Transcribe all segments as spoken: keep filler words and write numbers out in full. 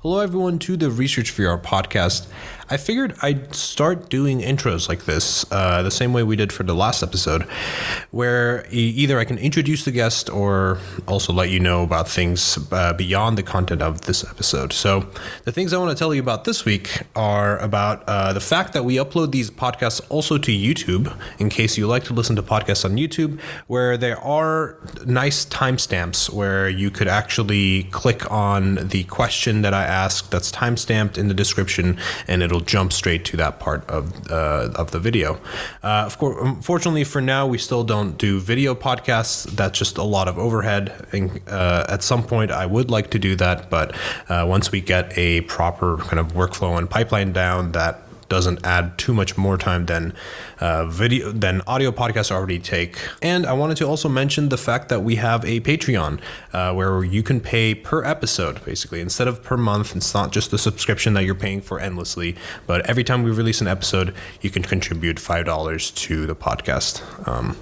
Hello, everyone, to the Research V R podcast. I figured I'd start doing intros like this, uh, the same way we did for the last episode, where e- either I can introduce the guest or also let you know about things uh, beyond the content of this episode. So the things I want to tell you about this week are about uh, the fact that we upload these podcasts also to YouTube, in case you like to listen to podcasts on YouTube, where there are nice timestamps where you could actually click on the question that I asked that's timestamped in the description, and it'll jump straight to that part of uh, of the video. Uh, of course, unfortunately for now, we still don't do video podcasts. That's just a lot of overhead. And, uh, at some point, I would like to do that, but uh, once we get a proper kind of workflow and pipeline down, that doesn't add too much more time than uh, video than audio podcasts already take. And I wanted to also mention the fact that we have a Patreon uh, where you can pay per episode, basically. Instead of per month, it's not just the subscription that you're paying for endlessly, but every time we release an episode, you can contribute five dollars to the podcast. Um,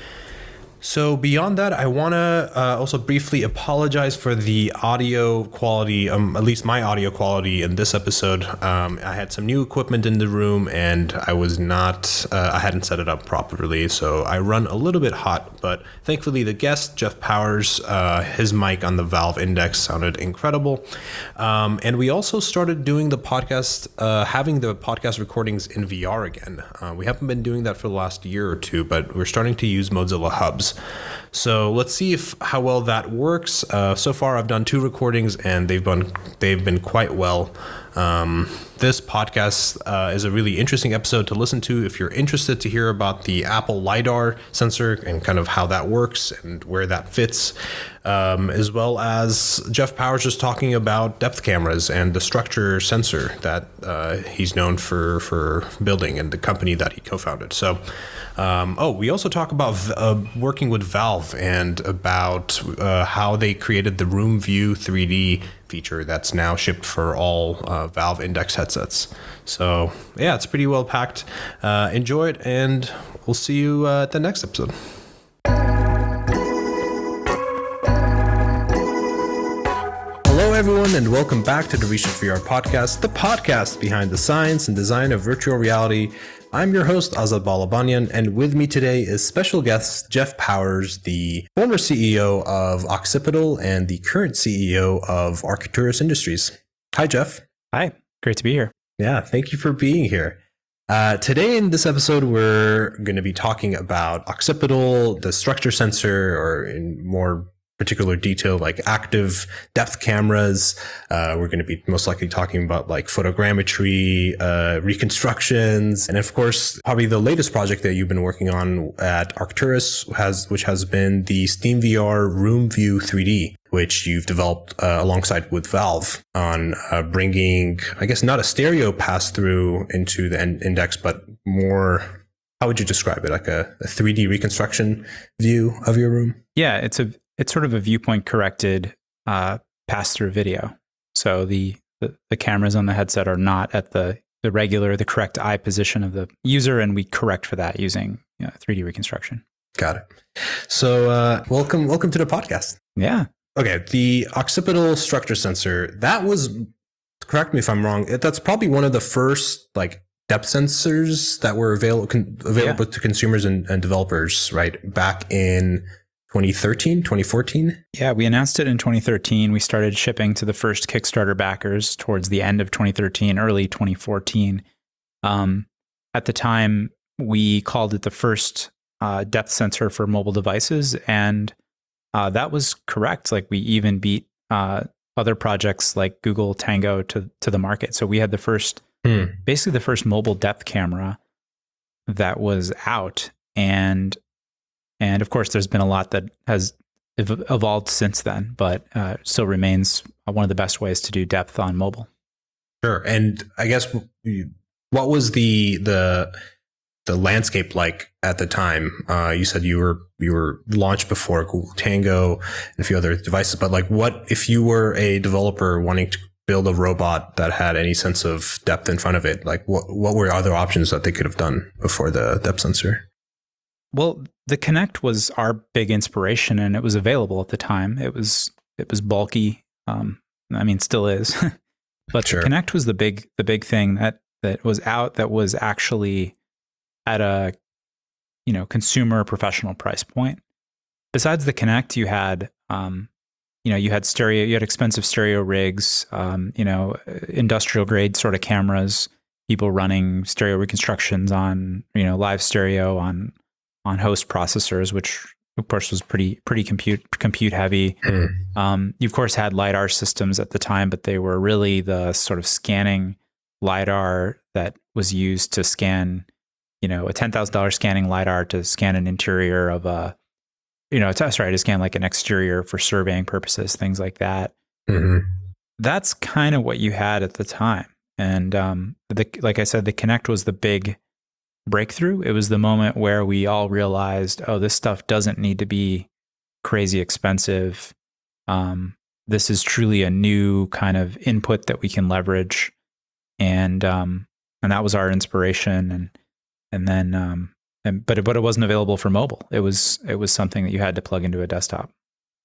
So beyond that, I want to uh, also briefly apologize for the audio quality, um, at least my audio quality in this episode. Um, I had some new equipment in the room and I was not, uh, I hadn't set it up properly. So I run a little bit hot, but thankfully the guest, Jeff Powers, uh, his mic on the Valve Index sounded incredible. Um, and we also started doing the podcast, uh, having the podcast recordings in V R again. Uh, we haven't been doing that for the last year or two, but we're starting to use Mozilla Hubs. So let's see if how well that works. Uh, so far, I've done two recordings, and they've been they've been quite well. Um, this podcast uh, is a really interesting episode to listen to if you're interested to hear about the Apple LiDAR sensor and kind of how that works and where that fits, um, as well as Jeff Powers just talking about depth cameras and the structure sensor that uh, he's known for for building and the company that he co-founded. So. Um, oh, we also talk about uh, working with Valve and about uh, how they created the Room View three D feature that's now shipped for all uh, Valve Index headsets. So yeah, it's pretty well packed. Uh, enjoy it, and we'll see you uh, at the next episode. Hello, everyone, and welcome back to the Research V R podcast, the podcast behind the science and design of virtual reality. I'm your host, Azad Balabanyan, and with me today is special guest Jeff Powers, the former C E O of Occipital and the current C E O of Arcturus Industries. Hi, Jeff. Hi, great to be here. Yeah, thank you for being here. Uh, today in this episode, we're going to be talking about Occipital, the structure sensor, or in more particular detail, like active depth cameras. Uh, we're going to be most likely talking about like photogrammetry, uh, reconstructions, and of course, probably the latest project that you've been working on at Arcturus has, which has been the SteamVR Room View three D, which you've developed uh, alongside with Valve on uh, bringing, I guess, not a stereo pass through into the in- index, but more. How would you describe it? Like a, a three D reconstruction view of your room? Yeah, it's a it's sort of a viewpoint corrected uh, pass through video. So the, the the cameras on the headset are not at the the regular, the correct eye position of the user, and we correct for that using you know, three D reconstruction. Got it. So uh, welcome welcome to the podcast. Yeah. Okay, the occipital structure sensor, that was, correct me if I'm wrong, that's probably one of the first like depth sensors that were available con- available yeah. to consumers and, and developers, right? Back in twenty thirteen, twenty fourteen? Yeah, we announced it in twenty thirteen. We started shipping to the first Kickstarter backers towards the end of twenty thirteen, early twenty fourteen. Um, at the time, we called it the first uh, depth sensor for mobile devices, and uh, that was correct. Like we even beat uh, other projects like Google Tango to to the market. So we had the first, hmm. basically the first mobile depth camera that was out, and And of course, there's been a lot that has ev- evolved since then, but uh, still remains one of the best ways to do depth on mobile. Sure. And I guess what was the the the landscape like at the time? Uh, you said you were you were launched before Google Tango and a few other devices, but like, what if you were a developer wanting to build a robot that had any sense of depth in front of it? Like, what what were other options that they could have done before the depth sensor? Well, the Kinect was our big inspiration, and it was available at the time. It was it was bulky. Um, I mean, still is. But Sure. the Kinect was the big the big thing that that was out that was actually at a you know consumer professional price point. Besides the Kinect, you had um, you know you had stereo, you had expensive stereo rigs, um, you know industrial grade sort of cameras, people running stereo reconstructions on you know live stereo on on host processors, which of course was pretty pretty compute compute heavy. Mm. Um, you of course had LiDAR systems at the time, but they were really the sort of scanning LiDAR that was used to scan, you know, a ten thousand dollars scanning LiDAR to scan an interior of a, you know, to, sorry, to scan like an exterior for surveying purposes, things like that. Mm-hmm. That's kind of what you had at the time. And um, the, like I said, the Kinect was the big breakthrough. It was the moment where we all realized, oh, this stuff doesn't need to be crazy expensive. Um, this is truly a new kind of input that we can leverage, and um, and that was our inspiration. And and then, um, and but it, but it wasn't available for mobile. It was it was something that you had to plug into a desktop.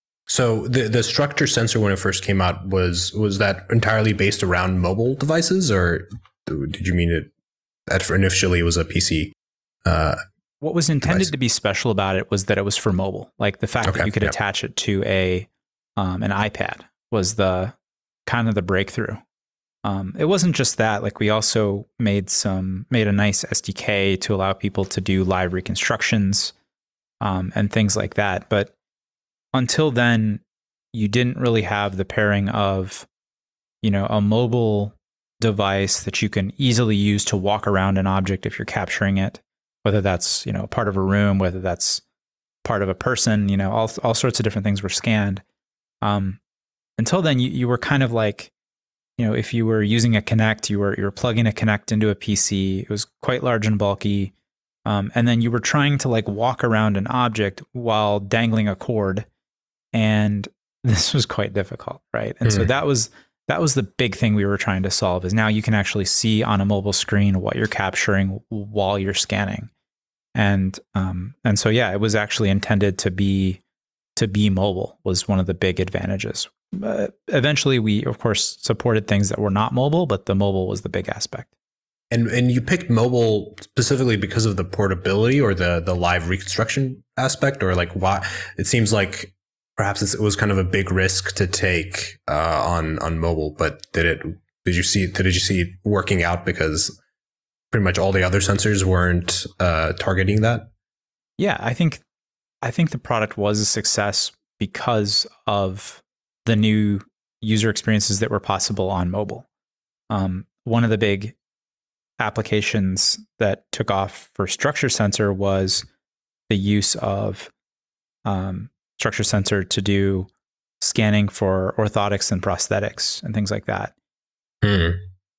So the the structure sensor when it first came out was was that entirely based around mobile devices, or did you mean it that initially was a P C? Uh, what was intended device. to be special about it was that it was for mobile. Like the fact Okay, that you could yep. attach it to a um, an iPad was the kind of the breakthrough. Um, it wasn't just that. Like we also made some made a nice S D K to allow people to do live reconstructions um, and things like that. But until then, you didn't really have the pairing of, you know, a mobile device that you can easily use to walk around an object if you're capturing it, whether that's, you know, part of a room, whether that's part of a person, you know, all all sorts of different things were scanned. Um, until then, you, you were kind of like, you know, if you were using a Kinect, you were you were plugging a Kinect into a P C. It was quite large and bulky, um, and then you were trying to like walk around an object while dangling a cord, and this was quite difficult, right? And Mm-hmm. so that was that was the big thing we were trying to solve. Is now you can actually see on a mobile screen what you're capturing while you're scanning, and um, and so yeah, it was actually intended to be to be mobile was one of the big advantages. Uh, eventually, we of course supported things that were not mobile, but the mobile was the big aspect. And and you picked mobile specifically because of the portability or the the live reconstruction aspect, or like why? It seems like perhaps it was kind of a big risk to take uh, on on mobile, but did it? Did you see? Did you see it working out because pretty much all the other sensors weren't uh, targeting that? Yeah, I think I think the product was a success because of the new user experiences that were possible on mobile. Um, one of the big applications that took off for structure sensor was the use of um, structure sensor to do scanning for orthotics and prosthetics and things like that. Hmm.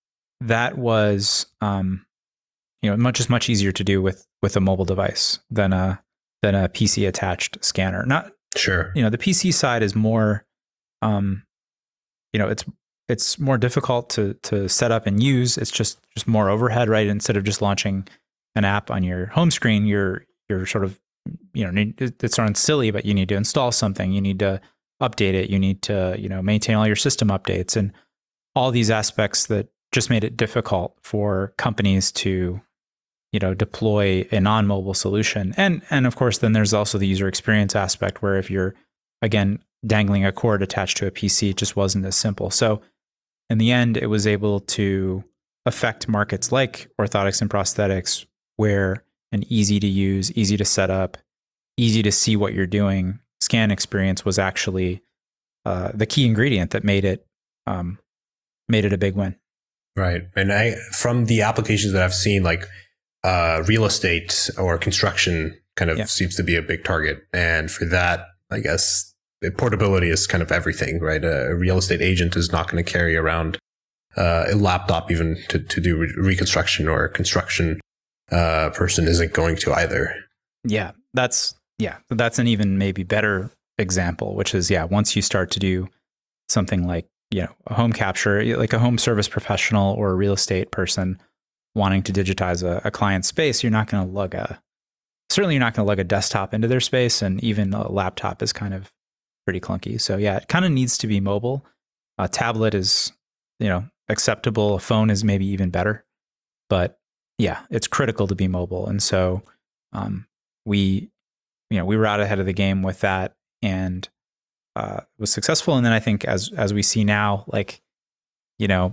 That was, um, you know, much just much easier to do with with a mobile device than a than a P C attached scanner. Not Sure. you know, the P C side is more, um, you know, it's it's more difficult to to set up and use. It's just just more overhead, right? Instead of just launching an app on your home screen, you're you're sort of, you know, need, it sounds silly, but you need to install something, you need to update it, you need to, you know, maintain all your system updates and all these aspects that just made it difficult for companies to, you know, deploy a non-mobile solution. And and of course, then there's also the user experience aspect where if you're, again, dangling a cord attached to a P C, it just wasn't as simple. So in the end, it was able to affect markets like orthotics and prosthetics, where an easy to use, easy to set up, easy to see what you're doing scan experience was actually uh, the key ingredient that made it um, made it a big win. Right. And I, from the applications that I've seen, like uh, real estate or construction kind of Yeah. seems to be a big target. And for that, I guess portability is kind of everything, right? A, a real estate agent is not going to carry around uh, a laptop even to, to do re- reconstruction, or a construction uh, person isn't going to either. Yeah, that's yeah, that's an even maybe better example, which is yeah, once you start to do something like, you know, a home capture, like a home service professional or a real estate person wanting to digitize a, a client's space, you're not going to lug a certainly you're not going to lug a desktop into their space, and even a laptop is kind of pretty clunky. So yeah, it kind of needs to be mobile. A tablet is, you know, acceptable. A phone is maybe even better. But yeah, it's critical to be mobile. And so um, we, you know, we were out ahead of the game with that and uh, was successful. And then I think as as we see now, like, you know,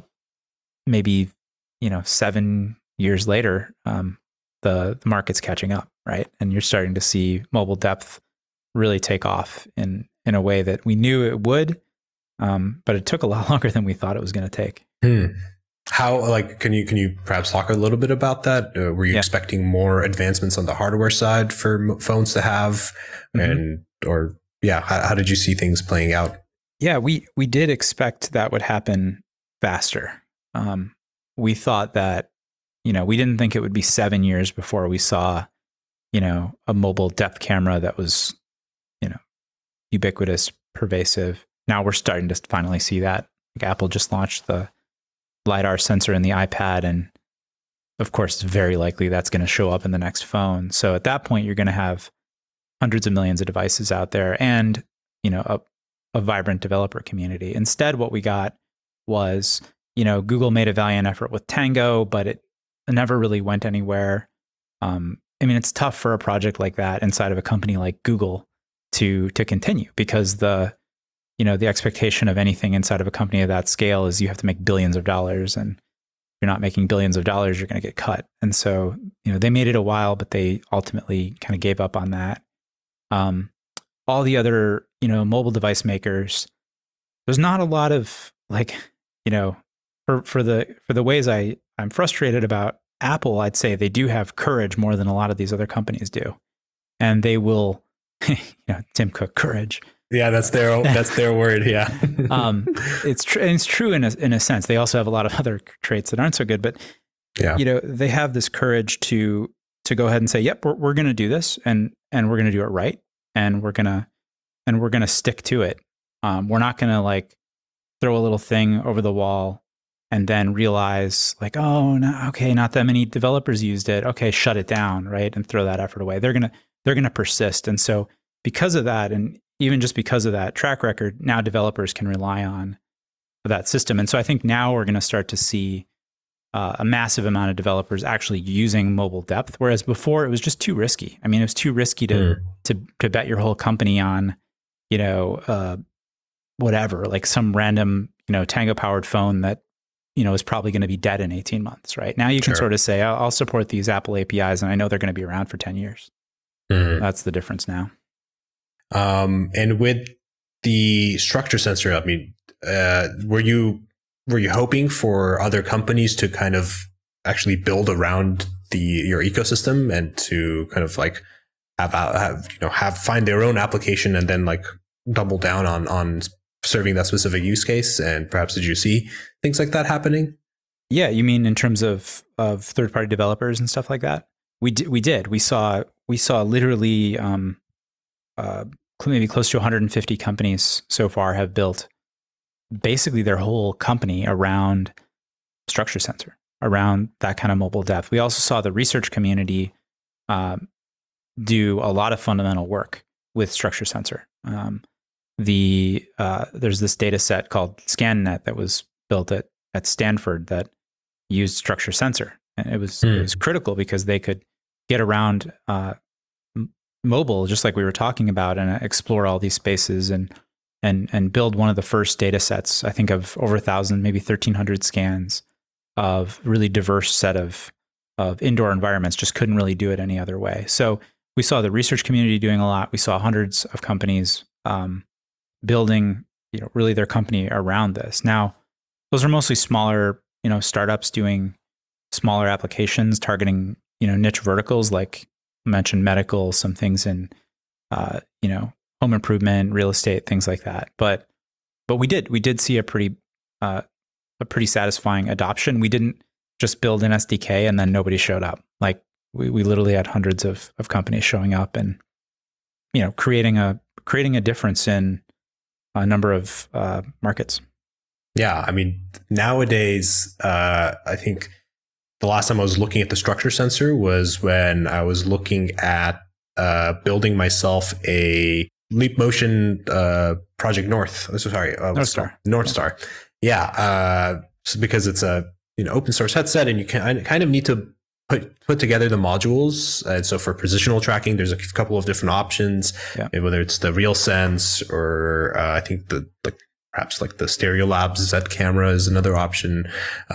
maybe, you know, seven years later, um, the, the market's catching up, right? And you're starting to see mobile depth really take off in in a way that we knew it would, um, but it took a lot longer than we thought it was going to take. Hmm. How, like, can you can you perhaps talk a little bit about that? Uh, were you yeah. expecting more advancements on the hardware side for m- phones to have, mm-hmm. and or yeah, how, how did you see things playing out? Yeah, we we did expect that would happen faster. Um, we thought that, you know, we didn't think it would be seven years before we saw, you know, a mobile depth camera that was, you know, ubiquitous, pervasive. Now we're starting to finally see that. Like Apple just launched the LiDAR sensor in the iPad, and of course, it's very likely that's going to show up in the next phone. So at that point, you're going to have hundreds of millions of devices out there, and you know, a, a vibrant developer community. Instead, what we got was, you know, Google made a valiant effort with Tango, but it never really went anywhere. Um, I mean, it's tough for a project like that inside of a company like Google to to continue, because the you know, the expectation of anything inside of a company of that scale is you have to make billions of dollars, and if you're not making billions of dollars, you're going to get cut. And so, you know, they made it a while, but they ultimately kind of gave up on that. Um, all the other, you know, mobile device makers, there's not a lot of like, you know, for, for the, for the ways I, I'm frustrated about Apple, I'd say they do have courage more than a lot of these other companies do. And they will, you know, Tim Cook courage. Yeah, that's their that's their word. Yeah, um, it's true. It's true in a in a sense. They also have a lot of other traits that aren't so good, but yeah, you know, they have this courage to to go ahead and say, "Yep, we're we're going to do this, and and we're going to do it right, and we're gonna and we're gonna stick to it. Um, we're not going to like throw a little thing over the wall and then realize like, oh, no, okay, not that many developers used it. Okay, shut it down, right, and throw that effort away. They're gonna they're gonna persist, and so because of that, and even just because of that track record, now developers can rely on that system. And so I think now we're going to start to see uh, a massive amount of developers actually using mobile depth, whereas before it was just too risky. I mean, it was too risky to mm. to to bet your whole company on, you know, uh, whatever, like some random, you know, Tango powered phone that, you know, is probably going to be dead in eighteen months, right? Now you can sure. sort of say, I'll, I'll support these Apple A P Is, and I know they're going to be around for ten years. Mm. That's the difference now. Um, and with the structure sensor, I mean, uh, were you were you hoping for other companies to kind of actually build around the your ecosystem and to kind of like have have you know have find their own application and then like double down on on serving that specific use case? And perhaps did you see things like that happening? Yeah, you mean in terms of of third party developers and stuff like that? We did. We did. We saw we saw literally. Um, Uh, maybe close to one hundred fifty companies so far have built basically their whole company around structure sensor, around that kind of mobile depth. We also saw the research community um, do a lot of fundamental work with structure sensor. Um, the uh, there's this data set called ScanNet that was built at at Stanford that used structure sensor, and it was mm. it was critical because they could get around. Uh, mobile, just like we were talking about, and explore all these spaces and and and build one of the first data sets, I think, of over a thousand, maybe thirteen hundred scans of really diverse set of of indoor environments. Just couldn't really do it any other way. So we saw the research community doing a lot. We saw hundreds of companies um, building, you know, really their company around this. Now, those are mostly smaller, you know, startups doing smaller applications targeting, you know, niche verticals like mentioned medical, some things in, uh, you know, home improvement, real estate, things like that. But, but we did, we did see a pretty, uh, a pretty satisfying adoption. We didn't just build an S D K and then nobody showed up. Like we, we literally had hundreds of, of companies showing up and, you know, creating a, creating a difference in a number of uh, markets. Yeah. I mean, nowadays, uh, I think, the last time I was looking at the structure sensor was when I was looking at uh, building myself a Leap Motion uh, Project North. Oh, sorry, uh, North Star. North Star. Yeah, uh, because it's a you know open source headset, and you can kind of need to put put together the modules. And so for positional tracking, there's a couple of different options, yeah. whether it's the RealSense or uh, I think the like perhaps like the Stereolabs Z camera is another option.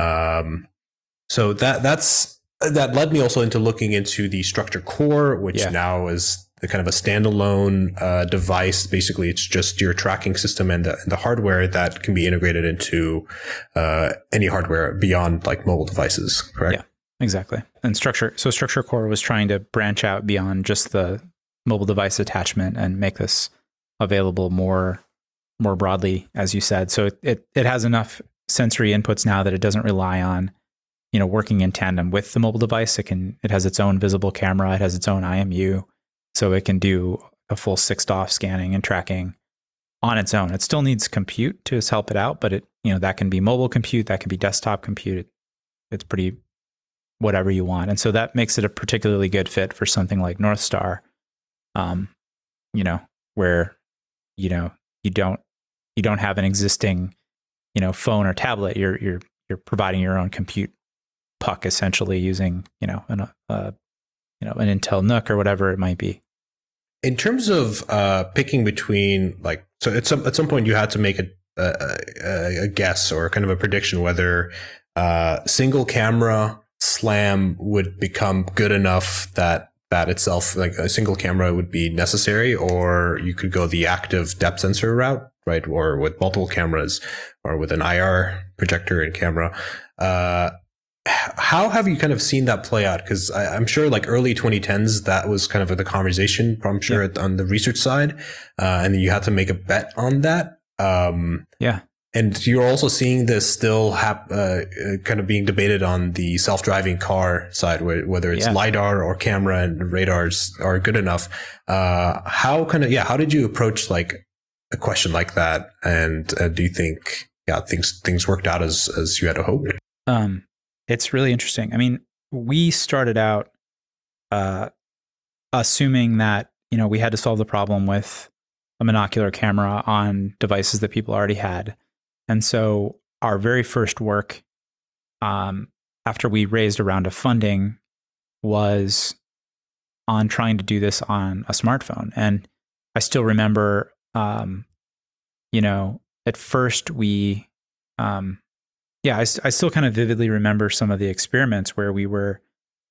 Um, so that that's that led me also into looking into the Structure Core, which yeah. now is the kind of a standalone uh, device. Basically, it's just your tracking system and the, and the hardware that can be integrated into uh, any hardware beyond like mobile devices. Correct? Yeah, exactly. And structure. So Structure Core was trying to branch out beyond just the mobile device attachment and make this available more more broadly, as you said. So it it, it has enough sensory inputs now that it doesn't rely on, you know, working in tandem with the mobile device. It can it has its own visible camera. It has its own I M U. So it can do a full six D O F scanning and tracking on its own. It still needs compute to help it out, but it, you know, that can be mobile compute, that can be desktop compute. It, it's pretty whatever you want. And so that makes it a particularly good fit for something like Northstar, um, you know, where, you know, you don't, you don't have an existing, you know, phone or tablet. You're, you're, you're providing your own compute puck, essentially using, you know, an, uh, you know, an Intel N U C or whatever it might be. In terms of uh, picking between, like, so at some at some point you had to make a a, a guess or kind of a prediction whether uh, single camera SLAM would become good enough that that itself, like a single camera, would be necessary, or you could go the active depth sensor route, right, or with multiple cameras, or with an I R projector and camera. Uh, How have you kind of seen that play out? Because I'm sure like early twenty tens, that was kind of the conversation, I'm sure, yeah. on the research side. Uh, and you had to make a bet on that. Um, yeah. And you're also seeing this still hap- uh, kind of being debated on the self-driving car side, where, whether it's yeah. LiDAR or camera and radars are good enough. Uh, how kind of, yeah, how did you approach like a question like that? And uh, do you think, yeah, things, things worked out as, as you had hoped? Um, It's really interesting. I mean, we started out uh, assuming that, you know, we had to solve the problem with a monocular camera on devices that people already had. And so our very first work, um, after we raised a round of funding, was on trying to do this on a smartphone. And I still remember, um, you know, at first we... Um, Yeah, I, I still kind of vividly remember some of the experiments where we were,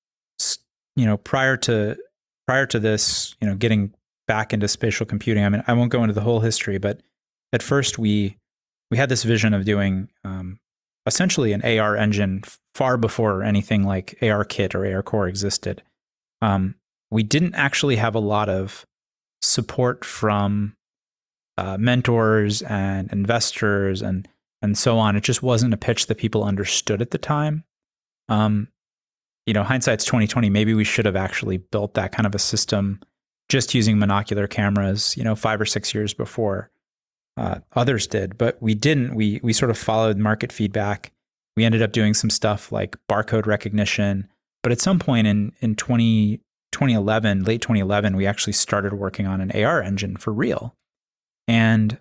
you know, prior to prior to this, you know, getting back into spatial computing. I mean, I won't go into the whole history, but at first we we had this vision of doing um, essentially an A R engine far before anything like ARKit or ARCore existed. Um, we didn't actually have a lot of support from uh, mentors and investors and and so on. It just wasn't a pitch that people understood at the time. Um, you know, hindsight's twenty twenty. Maybe we should have actually built that kind of a system just using monocular cameras, you know, five or six years before uh, others did. But we didn't. We we sort of followed market feedback. We ended up doing some stuff like barcode recognition. But at some point in in twenty eleven, late twenty eleven, we actually started working on an A R engine for real. And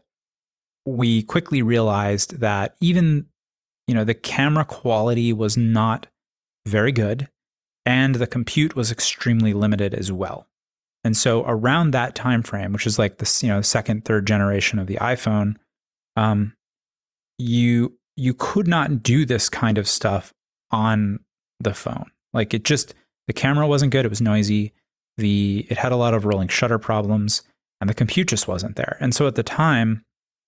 we quickly realized that even, you know, the camera quality was not very good and the compute was extremely limited as well. And so around that time frame, which is like this, you know, second, third generation of the iPhone, um, you you could not do this kind of stuff on the phone. Like it just, the camera wasn't good. It was noisy. The it had a lot of rolling shutter problems, and the compute just wasn't there. And so at the time,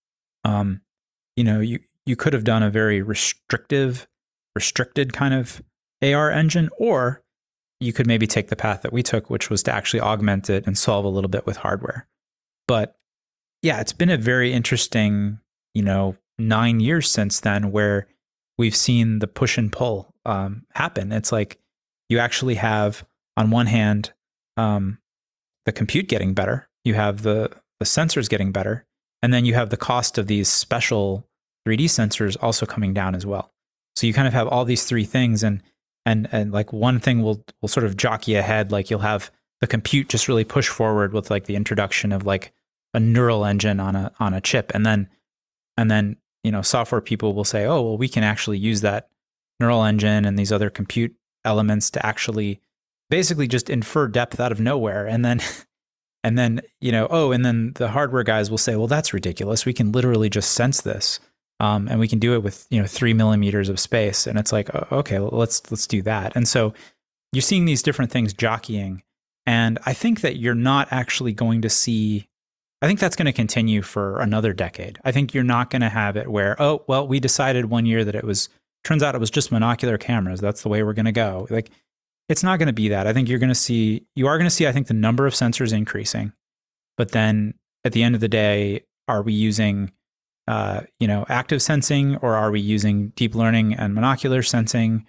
Um, you know, you, you could have done a very restrictive, restricted kind of A R engine, or you could maybe take the path that we took, which was to actually augment it and solve a little bit with hardware. But yeah, it's been a very interesting, you know, nine years since then where we've seen the push and pull um, happen. It's like you actually have, on one hand, um, the compute getting better. You have the the sensors getting better. And then you have the cost of these special three D sensors also coming down as well. So you kind of have all these three things, and and and like one thing will will sort of jockey ahead. Like you'll have the compute just really push forward with like the introduction of like a neural engine on a on a chip, and then and then you know, software people will say, oh, well, we can actually use that neural engine and these other compute elements to actually basically just infer depth out of nowhere. And then, and then, you know, oh, and then the hardware guys will say, well, that's ridiculous. We can literally just sense this. Um, and we can do it with, you know, three millimeters of space. And it's like, oh, okay, well, let's, let's do that. And so you're seeing these different things jockeying. And I think that you're not actually going to see, I think that's going to continue for another decade. I think you're not going to have it where, oh, well, we decided one year that it was, turns out it was just monocular cameras. That's the way we're going to go. Like, it's not going to be that. I think you're going to see, you are going to see, I think, the number of sensors increasing. But then at the end of the day, are we using, uh, you know, active sensing, or are we using deep learning and monocular sensing?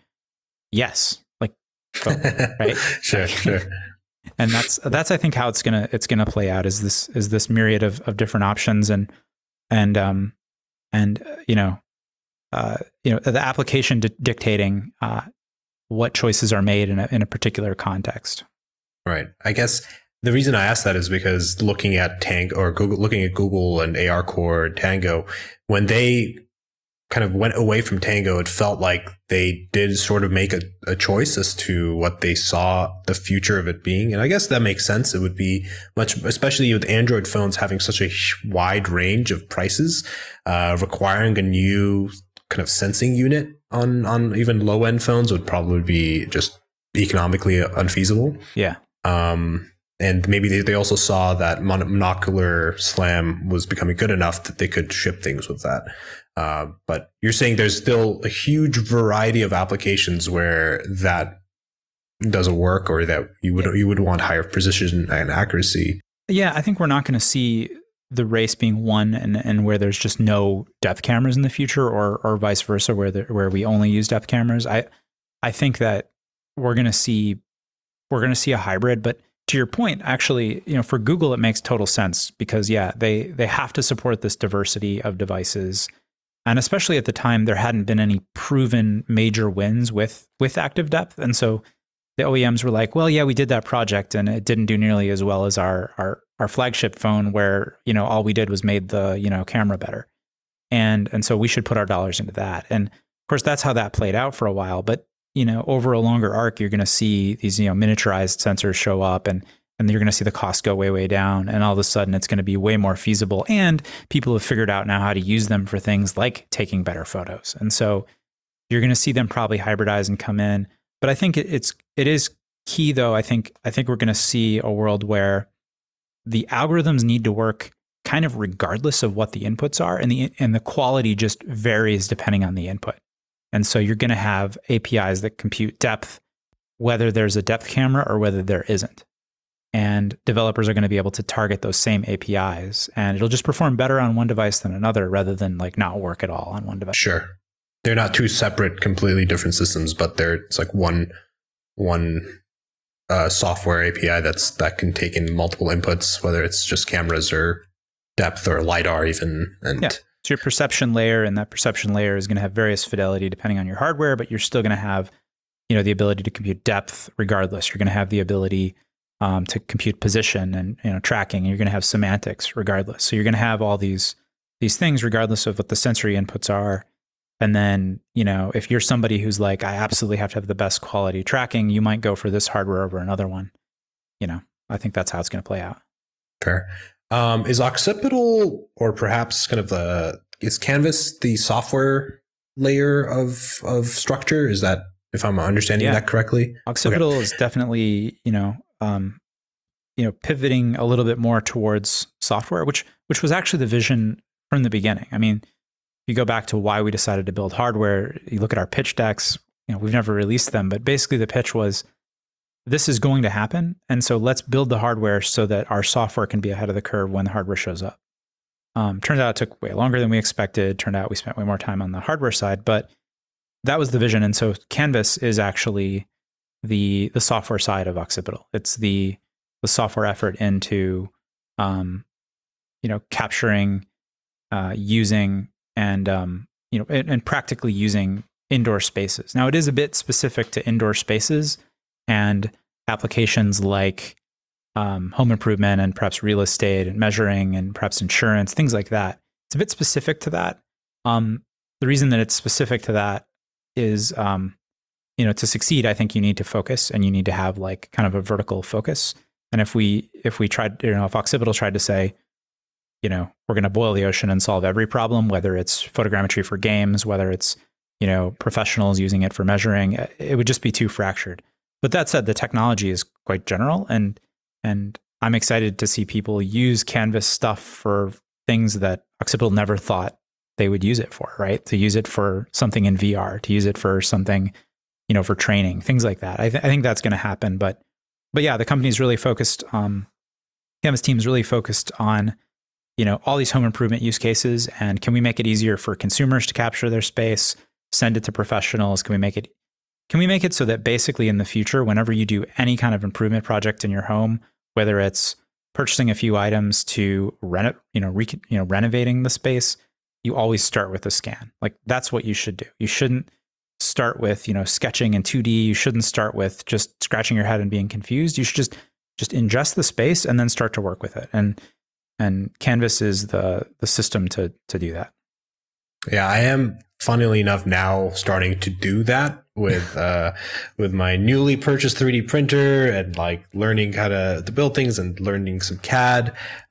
Yes. Like, both, right? Sure, sure. And that's that's I think how it's gonna it's gonna play out is this is this myriad of, of different options and and um and uh, you know uh you know the application di- dictating uh what choices are made in a in a particular context. Right. I guess the reason I asked that is because looking at Tango or Google, looking at Google and ARCore, Tango, when they kind of went away from Tango, it felt like they did sort of make a, a choice as to what they saw the future of it being. And I guess that makes sense. It would be much, especially with Android phones having such a wide range of prices, uh, requiring a new kind of sensing unit on, on even low end phones would probably be just economically unfeasible. Yeah. Um, And maybe they, they also saw that mon- monocular SLAM was becoming good enough that they could ship things with that. Uh, but you're saying there's still a huge variety of applications where that doesn't work, or that you would you would want higher precision and accuracy. Yeah, I think we're not going to see the race being won and and where there's just no depth cameras in the future, or or vice versa, where the, where we only use depth cameras. I I think that we're going to see we're going to see a hybrid, but to your point, actually, you know, for Google, it makes total sense because, yeah, they they have to support this diversity of devices. And especially at the time, there hadn't been any proven major wins with with active depth. And so the O E Ms were like, well, yeah, we did that project and it didn't do nearly as well as our our our flagship phone where, you know, all we did was made the, you know, camera better. And and so we should put our dollars into that. And of course, that's how that played out for a while. But you know, over a longer arc, you're going to see these, you know, miniaturized sensors show up, and and you're going to see the cost go way, way down. And all of a sudden, it's going to be way more feasible. And people have figured out now how to use them for things like taking better photos. And so you're going to see them probably hybridize and come in. But I think it, it's it is key, though. I think I think we're going to see a world where the algorithms need to work kind of regardless of what the inputs are, and the and the quality just varies depending on the input. And so you're going to have A P Is that compute depth, whether there's a depth camera or whether there isn't. And developers are going to be able to target those same A P Is, and it'll just perform better on one device than another rather than like not work at all on one device. Sure. They're not two separate, completely different systems, but they're it's like one one uh, software A P I that's that can take in multiple inputs, whether it's just cameras or depth or LiDAR even. And yeah. So your perception layer, and that perception layer is going to have various fidelity depending on your hardware, but you're still going to have, you know, the ability to compute depth regardless. You're going to have the ability um, to compute position and, you know, tracking, and you're going to have semantics regardless. So you're going to have all these these things regardless of what the sensory inputs are. And then, you know, if you're somebody who's like, I absolutely have to have the best quality tracking, you might go for this hardware over another one. You know, I think that's how it's going to play out. Fair. Um, is Occipital, or perhaps kind of the, is Canvas the software layer of of structure? Is that, if I'm understanding yeah. that correctly? Occipital okay. is definitely, you know, um, you know, pivoting a little bit more towards software, which which was actually the vision from the beginning. I mean, if you go back to why we decided to build hardware, you look at our pitch decks, you know, we've never released them, but basically the pitch was, this is going to happen. And so let's build the hardware so that our software can be ahead of the curve when the hardware shows up. Um, turns out it took way longer than we expected. Turned out we spent way more time on the hardware side, but that was the vision. And so Canvas is actually the the software side of Occipital. It's the the software effort into, um, you know, capturing, uh, using, and um, you know, and, and practically using indoor spaces. Now, it is a bit specific to indoor spaces and applications like um, home improvement and perhaps real estate and measuring and perhaps insurance, things like that. It's a bit specific to that, Um, the reason that it's specific to that is, um, you know, to succeed, I think you need to focus and you need to have like kind of a vertical focus. And if we if we tried, you know, if Occipital tried to say, you know, we're going to boil the ocean and solve every problem, whether it's photogrammetry for games, whether it's, you know, professionals using it for measuring, it would just be too fractured. But that said, the technology is quite general, and and I'm excited to see people use Canvas stuff for things that Occipital never thought they would use it for, right? To use it for something in V R, to use it for something, you know, for training, things like that. I, th- I think that's going to happen. But but yeah, the company's really focused, um, Canvas team's really focused on, you know, all these home improvement use cases. And can we make it easier for consumers to capture their space, send it to professionals? Can we make it Can we make it so that basically in the future, whenever you do any kind of improvement project in your home, whether it's purchasing a few items to reno, you know, re, you know, renovating the space, you always start with a scan. Like that's what you should do. You shouldn't start with, you know, sketching in two D. You shouldn't start with just scratching your head and being confused. You should just just ingest the space and then start to work with it. And and Canvas is the the system to to do that. Yeah, I am, funnily enough, now starting to do that with uh, with my newly purchased three D printer and like learning how to, to build things and learning some C A D.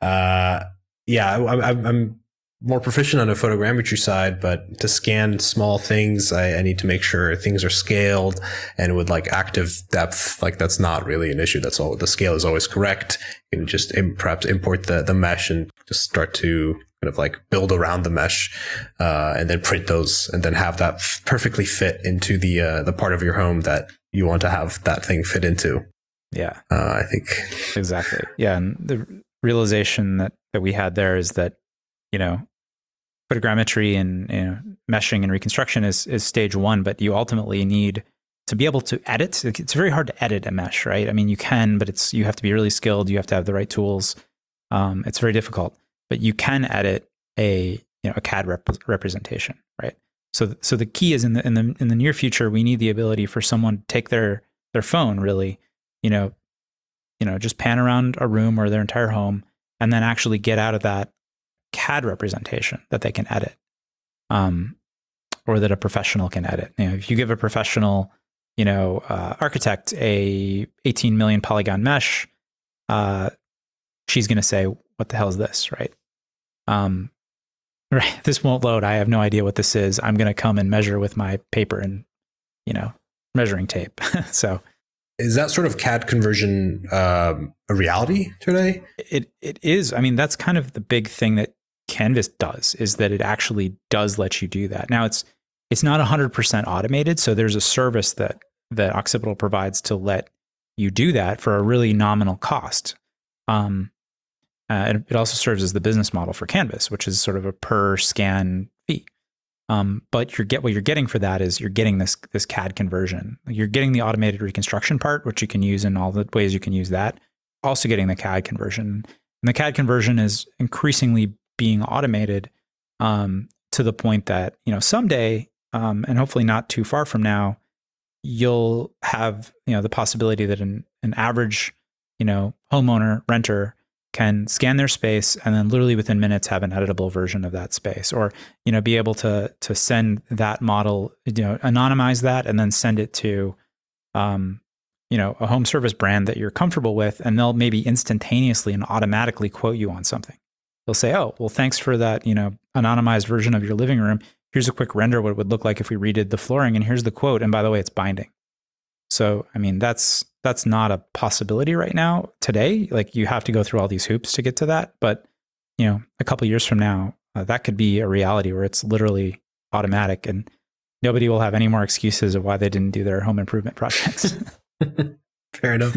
Uh, yeah, I, I, I'm more proficient on the photogrammetry side, but to scan small things, I, I need to make sure things are scaled, and with like active depth, like that's not really an issue. That's all. The scale is always correct. You can just im- perhaps import the the mesh and just start to kind of like build around the mesh, uh, and then print those, and then have that f- perfectly fit into the uh, the part of your home that you want to have that thing fit into. Yeah, uh, I think exactly. Yeah, and the realization that that we had there is that, you know, photogrammetry and, you know, meshing and reconstruction is is stage one, but you ultimately need to be able to edit. It's very hard to edit a mesh, right? I mean, you can, but it's you have to be really skilled. You have to have the right tools. Um, it's very difficult. But you can edit a you know a C A D rep- representation, right? So so the key is in the in the in the near future, we need the ability for someone to take their their phone, really, you know, you know, just pan around a room or their entire home, and then actually get out of that C A D representation that they can edit, um, or that a professional can edit. You know, if you give a professional, you know, uh, architect a eighteen million polygon mesh, uh, she's going to say, "What the hell is this?" Right? Um, right. This won't load. I have no idea what this is. I'm going to come and measure with my paper and, you know, measuring tape. So, is that sort of C A D conversion um, a reality today? It it is. I mean, that's kind of the big thing that Canvas does, is that it actually does let you do that. Now, it's it's not one hundred percent automated, so there's a service that that Occipital provides to let you do that for a really nominal cost. Um, Uh, and it also serves as the business model for Canvas, which is sort of a per scan fee. Um, but you're get what you're getting for that is you're getting this this C A D conversion. You're getting the automated reconstruction part, which you can use in all the ways you can use that. Also getting the C A D conversion, and the C A D conversion is increasingly being automated um, to the point that, you know, someday, um, and hopefully not too far from now, you'll have, you know, the possibility that an an average, you know, homeowner, renter can scan their space and then literally within minutes have an editable version of that space, or, you know, be able to to send that model, you know, anonymize that and then send it to, um, you know, a home service brand that you're comfortable with, and they'll maybe instantaneously and automatically quote you on something. They'll say, "Oh, well, thanks for that, you know, anonymized version of your living room. Here's a quick render of what it would look like if we redid the flooring, and here's the quote. And by the way, it's binding." So, I mean, that's that's not a possibility right now today. Like, you have to go through all these hoops to get to that. But, you know, a couple of years from now, uh, that could be a reality where it's literally automatic, and nobody will have any more excuses of why they didn't do their home improvement projects. Fair enough.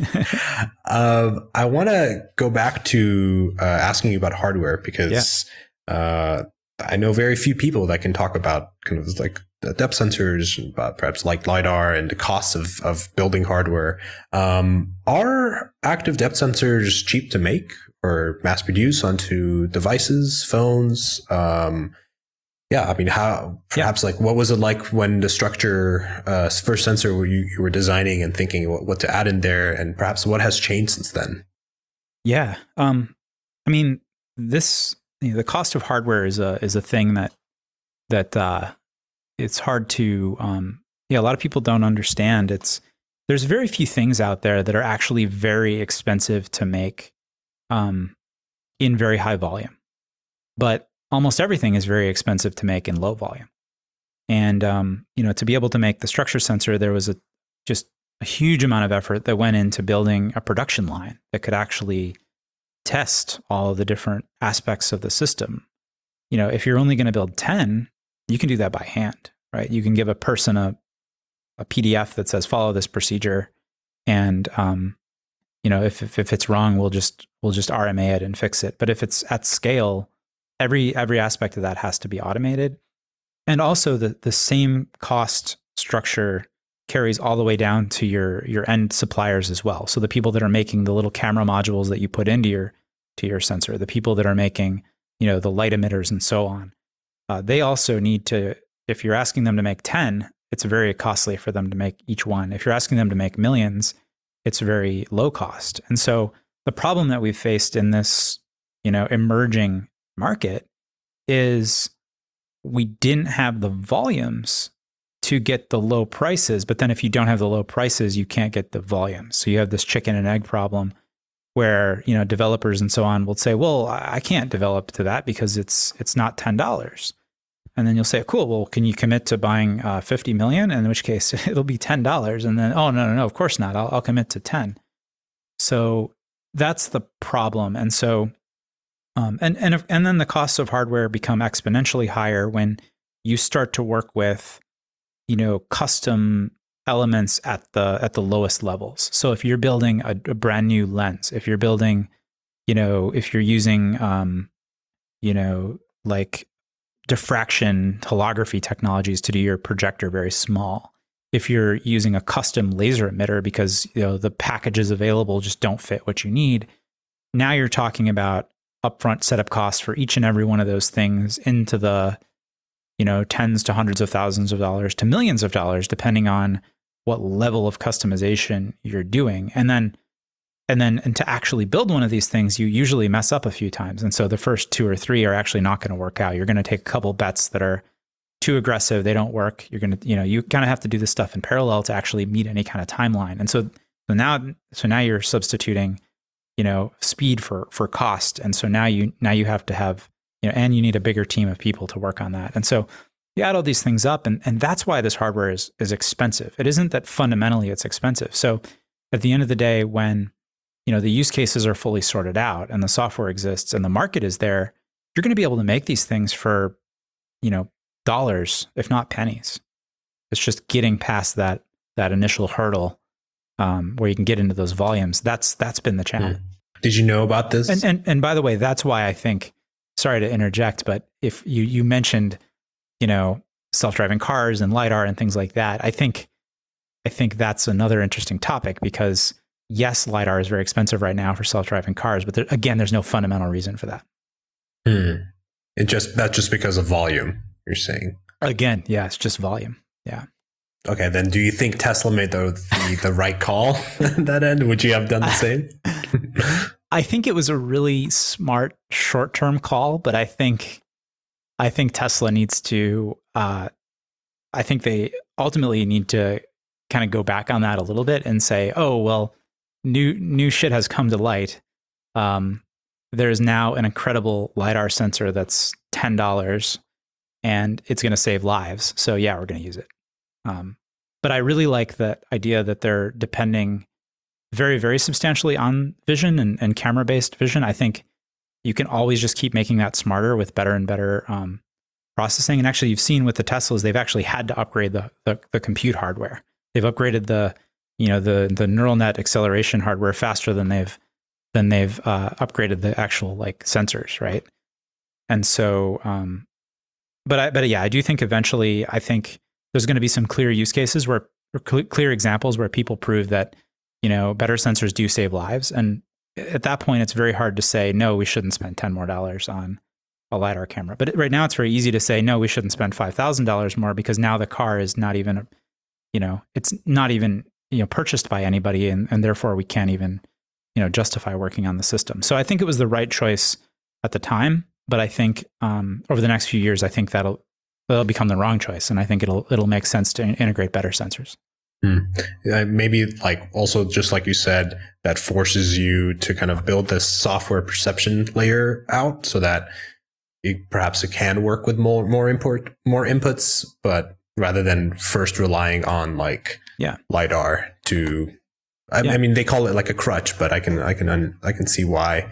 um, I want to go back to uh, asking you about hardware, because yeah. uh, I know very few people that can talk about kind of like the depth sensors, about perhaps like LiDAR and the costs of, of building hardware. Um, are active depth sensors cheap to make or mass produce onto devices, phones? Um, yeah, I mean, how perhaps yeah. like what was it like when the structure uh, first sensor were you, you were designing and thinking what, what to add in there, and perhaps what has changed since then? Yeah, um, I mean, this you know, the cost of hardware is a is a thing that that uh, it's hard to, um, yeah, a lot of people don't understand. It's, there's very few things out there that are actually very expensive to make um, in very high volume. But almost everything is very expensive to make in low volume. And, um, you know, to be able to make the structure sensor, there was a just a huge amount of effort that went into building a production line that could actually test all of the different aspects of the system. You know, if you're only going to build ten, you can do that by hand, right? You can give a person a, a P D F that says, follow this procedure. And, um, you know, if, if, if it's wrong, we'll just, we'll just R M A it and fix it. But if it's at scale, every, every aspect of that has to be automated. And also the, the same cost structure carries all the way down to your, your end suppliers as well. So the people that are making the little camera modules that you put into your, to your sensor, the people that are making, you know, the light emitters and so on, uh, they also need to, if you're asking them to make ten, it's very costly for them to make each one. If you're asking them to make millions, it's very low cost. And so the problem that we've faced in this, you know, emerging market is we didn't have the volumes to get the low prices. But then if you don't have the low prices, you can't get the volumes. So you have this chicken and egg problem where, you know, developers and so on will say, well, I can't develop to that because it's it's not ten dollars. And then you'll say, cool, well, can you commit to buying uh, fifty million? In which case it'll be ten dollars. And then, oh, no, no, no, of course not. I'll, I'll commit to ten. So that's the problem. And so, um, and, and, if, and then the costs of hardware become exponentially higher when you start to work with, you know, custom elements at the, at the lowest levels. So if you're building a, a brand new lens, if you're building, you know, if you're using, um, you know, like diffraction holography technologies to do your projector very small, if you're using a custom laser emitter because, you know, the packages available just don't fit what you need, now you're talking about upfront setup costs for each and every one of those things into the, you know, tens to hundreds of thousands of dollars to millions of dollars, depending on what level of customization you're doing. And then, and then, and to actually build one of these things, you usually mess up a few times. And so the first two or three are actually not going to work out. You're going to take a couple bets that are too aggressive. They don't work. You're going to, you know, you kind of have to do this stuff in parallel to actually meet any kind of timeline. And so, so now, so now you're substituting, you know, speed for, for cost. And so now you, now you have to have, you know, and you need a bigger team of people to work on that. And so you add all these things up, and, and that's why this hardware is, is expensive. It isn't that fundamentally it's expensive. So at the end of the day, when, you know, the use cases are fully sorted out and the software exists and the market is there, you're going to be able to make these things for, you know, dollars, if not pennies. It's just getting past that, that initial hurdle um, where you can get into those volumes. That's, that's been the challenge. Did you know about this? And, and, and by the way, that's why I think, sorry to interject, but if you, you mentioned, you know, self-driving cars and LiDAR and things like that, I think, I think that's another interesting topic because yes, LiDAR is very expensive right now for self-driving cars, but there, again, there's no fundamental reason for that. Hmm. It just, that's just because of volume, you're saying? Again, yeah, it's just volume. Yeah. Okay, then do you think Tesla made the the, the right call at that end? Would you have done the same? I think it was a really smart short-term call, but I think I think Tesla needs to, uh, I think they ultimately need to kind of go back on that a little bit and say, oh, well, new new shit has come to light. Um, there's now an incredible LiDAR sensor that's ten dollars and it's going to save lives. So yeah, we're going to use it. Um, but I really like that idea that they're depending very, very substantially on vision and, and camera-based vision. I think you can always just keep making that smarter with better and better um, processing. And actually, you've seen with the Teslas, they've actually had to upgrade the, the the compute hardware. They've upgraded the you know the the neural net acceleration hardware faster than they've than they've uh, upgraded the actual like sensors, right? And so, um, but I but yeah, I do think eventually, I think there's going to be some clear use cases where or cl- clear examples where people prove that you know better sensors do save lives, and at that point, it's very hard to say no, we shouldn't spend ten more dollars on a LiDAR camera. But right now, it's very easy to say no, we shouldn't spend five thousand dollars more because now the car is not even, you know, it's not even you know purchased by anybody, and and therefore we can't even you know justify working on the system. So I think it was the right choice at the time, but I think um, over the next few years, I think that'll it'll become the wrong choice. And I think it'll it'll make sense to integrate better sensors. Hmm. Uh, maybe like also just like you said, that forces you to kind of build this software perception layer out so that it, perhaps it can work with more more import more inputs, but rather than first relying on like yeah. LiDAR to. I, yeah. I mean, they call it like a crutch, but I can I can I can see why.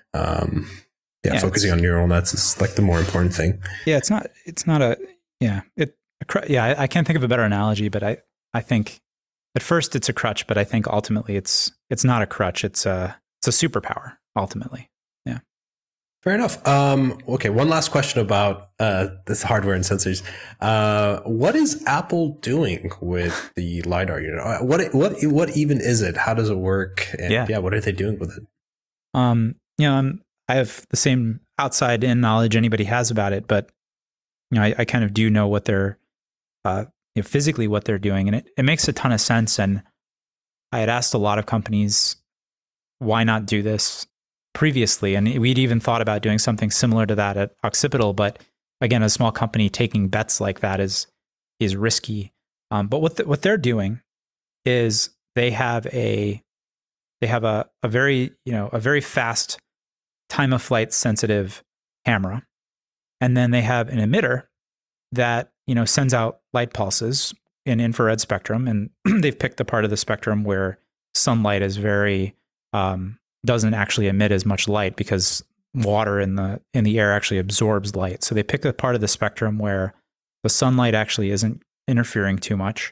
Um, yeah, yeah, focusing on neural nets is like the more important thing. Yeah, it's not it's not a yeah it a, yeah I, I can't think of a better analogy, but I I think. At first, it's a crutch, but I think ultimately it's it's not a crutch. It's a it's a superpower. Ultimately, yeah. Fair enough. Um, okay, one last question about uh, this hardware and sensors. Uh, what is Apple doing with the LiDAR unit? What what what even is it? How does it work? And yeah, yeah what are they doing with it? Um, you know, I'm, I have the same outside in knowledge anybody has about it, but you know, I, I kind of do know what they're. Uh, You know, physically what they're doing. And it, it makes a ton of sense. And I had asked a lot of companies, why not do this previously? And we'd even thought about doing something similar to that at Occipital. But again, a small company taking bets like that is is risky. Um, but what the, what they're doing is they have a they have a, a very, you know, a very fast time of flight sensitive camera. And then they have an emitter that, you know, sends out light pulses in infrared spectrum, and they've picked the part of the spectrum where sunlight is very um, doesn't actually emit as much light because water in the in the air actually absorbs light. So they pick the part of the spectrum where the sunlight actually isn't interfering too much,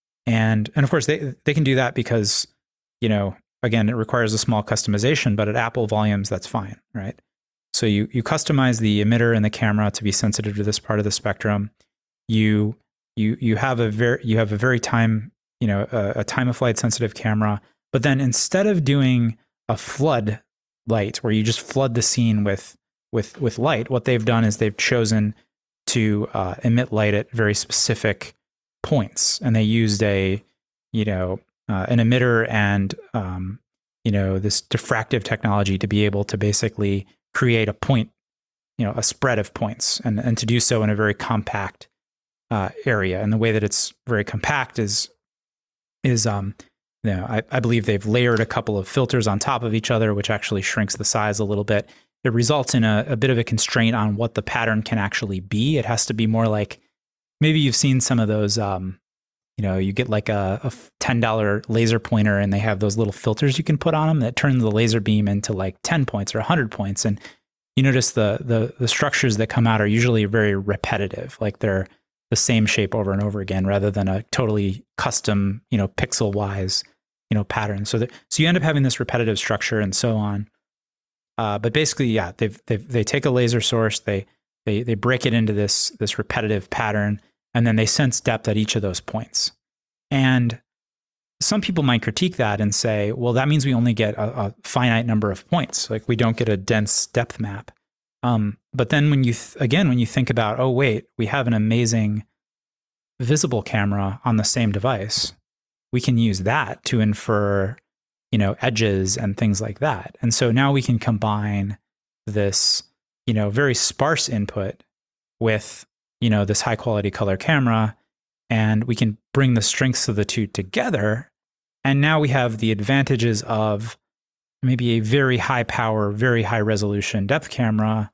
and and of course they they can do that because, you know, again, it requires a small customization, but at Apple volumes that's fine, right? So you you customize the emitter and the camera to be sensitive to this part of the spectrum. You you you have a very you have a very time you know a, a time of flight sensitive camera, but then instead of doing a flood light where you just flood the scene with with with light, what they've done is they've chosen to uh, emit light at very specific points, and they used a you know uh, an emitter and um, you know this diffractive technology to be able to basically create a point, you know, a spread of points, and and to do so in a very compact uh, area. And the way that it's very compact is is um, you know, I, I believe they've layered a couple of filters on top of each other, which actually shrinks the size a little bit. It results in a, a bit of a constraint on what the pattern can actually be. It has to be more like, maybe you've seen some of those, um, you know, you get like a, a ten dollar laser pointer and they have those little filters you can put on them that turn the laser beam into like ten points or one hundred points. And you notice the, the, the structures that come out are usually very repetitive, like they're the same shape over and over again, rather than a totally custom, you know, pixel wise, you know, pattern. So that, so you end up having this repetitive structure and so on. Uh, but basically, yeah, they've, they've, they take a laser source, they, they, they break it into this, this repetitive pattern, and then they sense depth at each of those points. And some people might critique that and say, well, that means we only get a, a finite number of points. Like we don't get a dense depth map. Um, but then when you, th- again, when you think about, oh, wait, we have an amazing visible camera on the same device, we can use that to infer, you know, edges and things like that. And so now we can combine this, you know, very sparse input with, you know, this high quality color camera, and we can bring the strengths of the two together. And now we have the advantages of maybe a very high power, very high resolution depth camera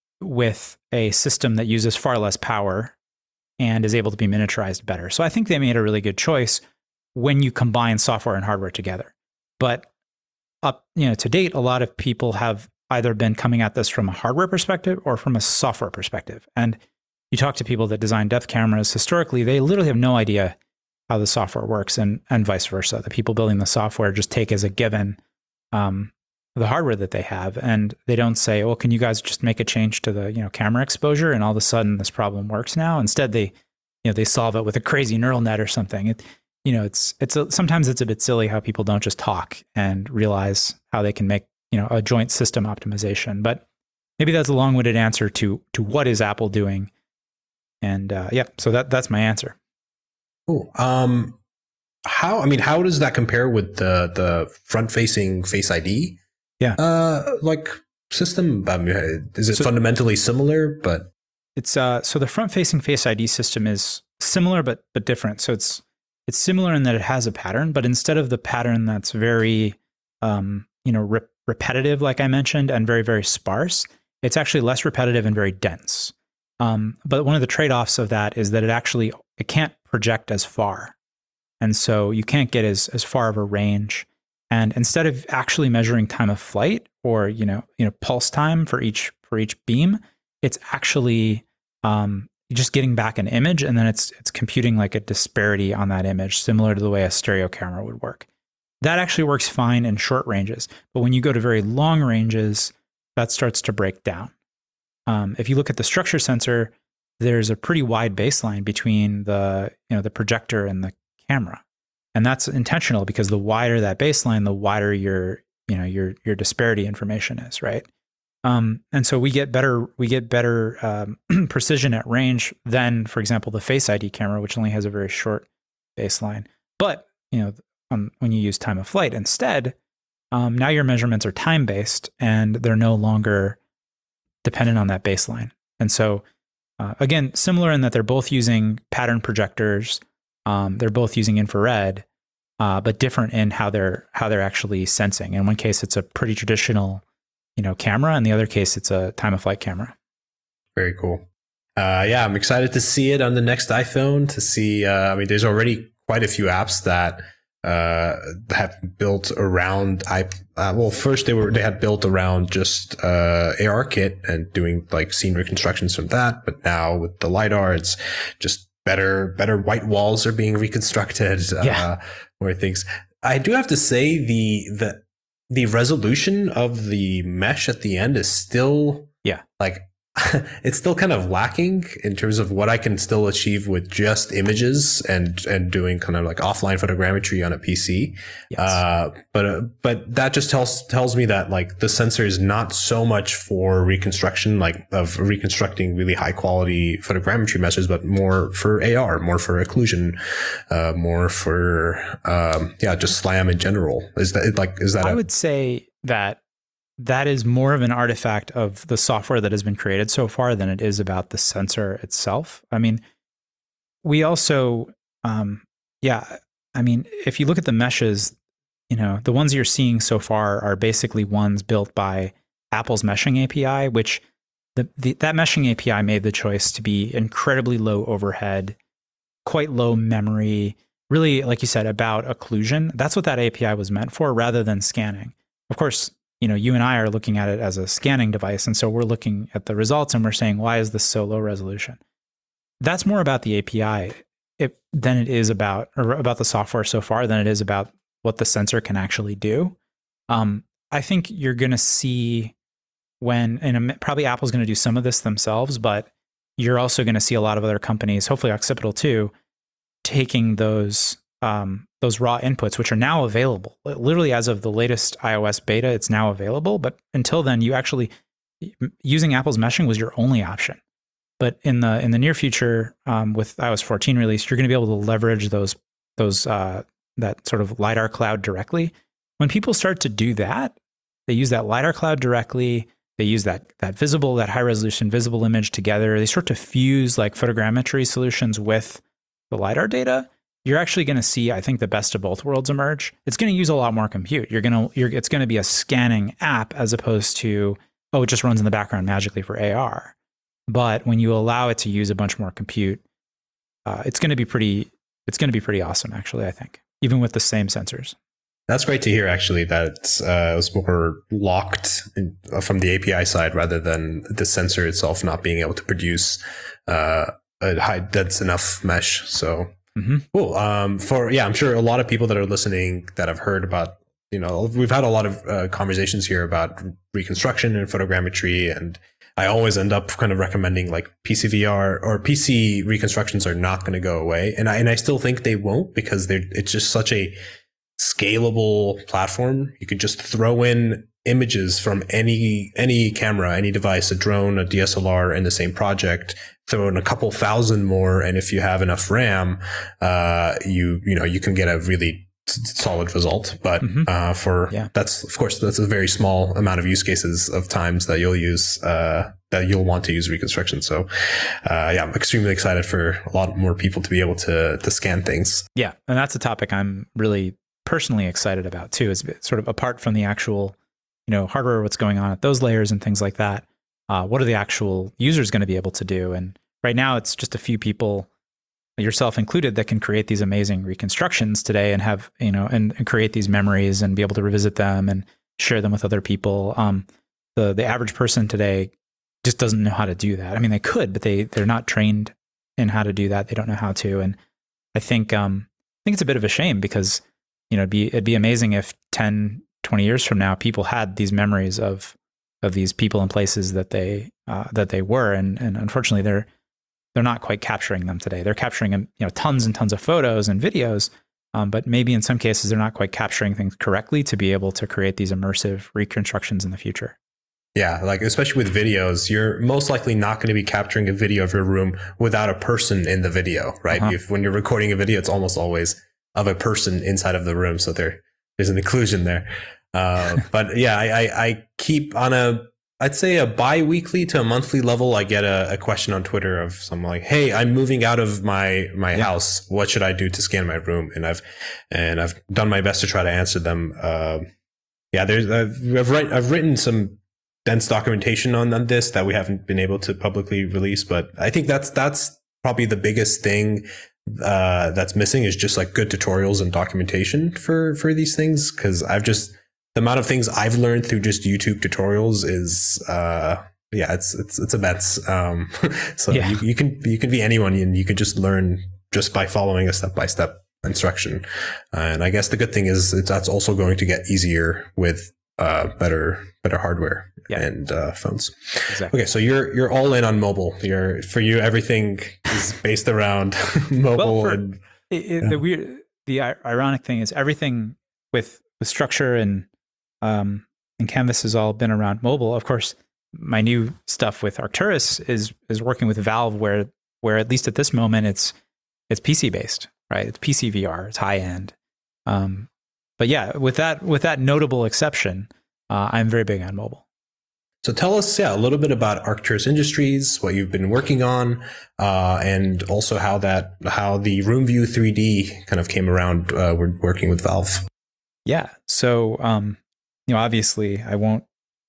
with a system that uses far less power and is able to be miniaturized better. So I think they made a really good choice when you combine software and hardware together. But up, you know, to date, a lot of people have either been coming at this from a hardware perspective or from a software perspective. And you talk to people that design depth cameras, historically, they literally have no idea how the software works, and, and vice versa. The people building the software just take as a given um, the hardware that they have, and they don't say, well, can you guys just make a change to the, you know, camera exposure and all of a sudden this problem works now? Instead, they, you know, they solve it with a crazy neural net or something. It, you know, it's, it's a, sometimes it's a bit silly how people don't just talk and realize how they can make, you know, a joint system optimization. But maybe that's a long-winded answer to, to what is Apple doing. And uh, yeah, so that, that's my answer. Cool. Um, how, I mean, how does that compare with the, the front-facing Face I D? Yeah. Uh, like system? I mean, is it so, fundamentally similar? But It's uh, so the front-facing Face I D system is similar but but different. So it's it's similar in that it has a pattern, but instead of the pattern that's very um, you know re- repetitive, like I mentioned, and very very sparse, it's actually less repetitive and very dense. Um, but one of the trade-offs of that is that it actually it can't project as far, and so you can't get as as far of a range. And instead of actually measuring time of flight or you know you know pulse time for each for each beam, it's actually um, just getting back an image, and then it's it's computing like a disparity on that image, similar to the way a stereo camera would work. That actually works fine in short ranges, but when you go to very long ranges, that starts to break down. Um, if you look at the structure sensor, there's a pretty wide baseline between the you know the projector and the camera, and that's intentional because the wider that baseline, the wider your you know your your disparity information is, right? Um, and so we get better we get better um, precision at range than, for example, the Face I D camera, which only has a very short baseline. But you know, um, when you use time of flight instead, um, now your measurements are time based and they're no longer dependent on that baseline. And so, uh, again, similar in that they're both using pattern projectors, um, they're both using infrared, uh, but different in how they're how they're actually sensing. In one case, it's a pretty traditional you know, camera. In the other case, it's a time of flight camera. Very cool. Uh, yeah, I'm excited to see it on the next iPhone. To see, uh, I mean, there's already quite a few apps that uh, have built around. I uh, well, first they were they had built around just uh, ARKit and doing like scene reconstructions from that. But now with the LiDAR, it's just better. Better white walls are being reconstructed. Yeah. Uh, more things. I do have to say the the. The resolution of the mesh at the end is still, yeah, like it's still kind of lacking in terms of what I can still achieve with just images and and doing kind of like offline photogrammetry on a P C. Yes. Uh, but uh, but that just tells tells me that like the sensor is not so much for reconstruction, like of reconstructing really high quality photogrammetry meshes, but more for A R, more for occlusion, uh, more for um, yeah, just SLAM in general. Is that like is that? I a- would say that. That is more of an artifact of the software that has been created so far than it is about the sensor itself. I mean, we also, um, yeah, I mean, if you look at the meshes, you know, the ones you're seeing so far are basically ones built by Apple's meshing A P I, which the, the that meshing A P I made the choice to be incredibly low overhead, quite low memory, really, like you said, about occlusion. That's what that A P I was meant for rather than scanning. Of course, you know, you and I are looking at it as a scanning device. And so we're looking at the results and we're saying, why is this so low resolution? That's more about the A P I it, than it is about, or about the software so far than it is about what the sensor can actually do. Um, I think you're going to see when, and probably Apple's going to do some of this themselves, but you're also going to see a lot of other companies, hopefully Occipital too, taking those um, those raw inputs, which are now available. Literally, as of the latest iOS beta, it's now available. But until then, you actually using Apple's meshing was your only option. But in the in the near future, um, with iOS fourteen release, you're going to be able to leverage those those uh, that sort of LiDAR cloud directly. When people start to do that, they use that LiDAR cloud directly. They use that that visible, that high resolution visible image together. They start to fuse like photogrammetry solutions with the LiDAR data. You're actually going to see, I think, the best of both worlds emerge. It's going to use a lot more compute. You're going to, you're, it's going to be a scanning app as opposed to, oh, it just runs in the background magically for A R. But when you allow it to use a bunch more compute, uh, it's going to be pretty, it's going to be pretty awesome, actually, I think, even with the same sensors. That's great to hear, actually, that uh, it was more locked in, uh, from the A P I side rather than the sensor itself not being able to produce uh, a high dense enough mesh. So mm-hmm. Cool. Um, for yeah, I'm sure a lot of people that are listening that have heard about, you know, we've had a lot of uh, conversations here about reconstruction and photogrammetry, and I always end up kind of recommending like P C V R or P C reconstructions are not going to go away, and I and I still think they won't because they're it's just such a scalable platform. You could just throw in images from any any camera, any device, a drone, a D S L R in the same project, throw in a couple thousand more, and if you have enough RAM, uh, you you know you can get a really solid result. But Mm-hmm. uh, for Yeah. that's of course that's a very small amount of use cases of times that you'll use uh, that you'll want to use reconstruction. So uh, yeah, I'm extremely excited for a lot more people to be able to to scan things. Yeah, and that's a topic I'm really personally excited about too. Is sort of apart from the actual, you know, hardware, what's going on at those layers and things like that. Uh, what are the actual users going to be able to do? And right now, it's just a few people, yourself included, that can create these amazing reconstructions today and have, you know, and, and create these memories and be able to revisit them and share them with other people. Um, the the average person today just doesn't know how to do that. I mean, they could, but they they're not trained in how to do that. They don't know how to. And I think um, I think it's a bit of a shame because, you know, it'd be it'd be amazing if ten, twenty years from now, people had these memories of of these people and places that they uh, that they were, and and unfortunately, they're they're not quite capturing them today. They're capturing you know tons and tons of photos and videos, um, but maybe in some cases they're not quite capturing things correctly to be able to create these immersive reconstructions in the future. Yeah, like especially with videos, you're most likely not going to be capturing a video of your room without a person in the video, right? Uh-huh. If, when you're recording a video, it's almost always of a person inside of the room, so there there's an inclusion there. Uh, but yeah, I, I, I keep on a, I'd say a bi-weekly to a monthly level, I get a, a question on Twitter of someone like, "Hey, I'm moving out of my, my Yeah. house. What should I do to scan my room?" And I've, and I've done my best to try to answer them. Uh, yeah, there's, I've, I've, write, I've written some dense documentation on, on this that we haven't been able to publicly release, but I think that's, that's probably the biggest thing uh, that's missing is just like good tutorials and documentation for, for these things. Cause I've just, the amount of things I've learned through just YouTube tutorials is, uh, yeah, it's, it's, it's immense. Um, so Yeah. you, you can, you can be anyone and you can just learn just by following a step-by-step instruction. Uh, and I guess the good thing is it's, that's also going to get easier with, uh, better, better hardware Yeah. and, uh, phones. Exactly. Okay. So you're, you're all in on mobile. You're, for you, everything is based around mobile. Well, for- and It, it, Yeah. The weird, the i- ironic thing is everything with with structure and um, and Canvas has all been around mobile. Of course, my new stuff with Arcturus is is working with Valve, where where at least at this moment it's it's P C based, right? It's P C V R, it's high end. Um, but yeah, with that with that notable exception, uh, I'm very big on mobile. So tell us, yeah, a little bit about Arcturus Industries, what you've been working on, uh, and also how that how the RoomView three D kind of came around. Uh, we're working with Valve. Yeah. So, um, you know, obviously, I won't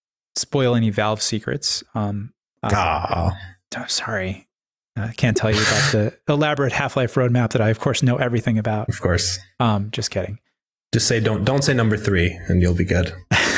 spoil any Valve secrets. Um, uh, Ah, I'm sorry, I can't tell you about the elaborate Half-Life roadmap that I, of course, know everything about. of course. Um, just kidding. Just say don't don't say number three, and you'll be good.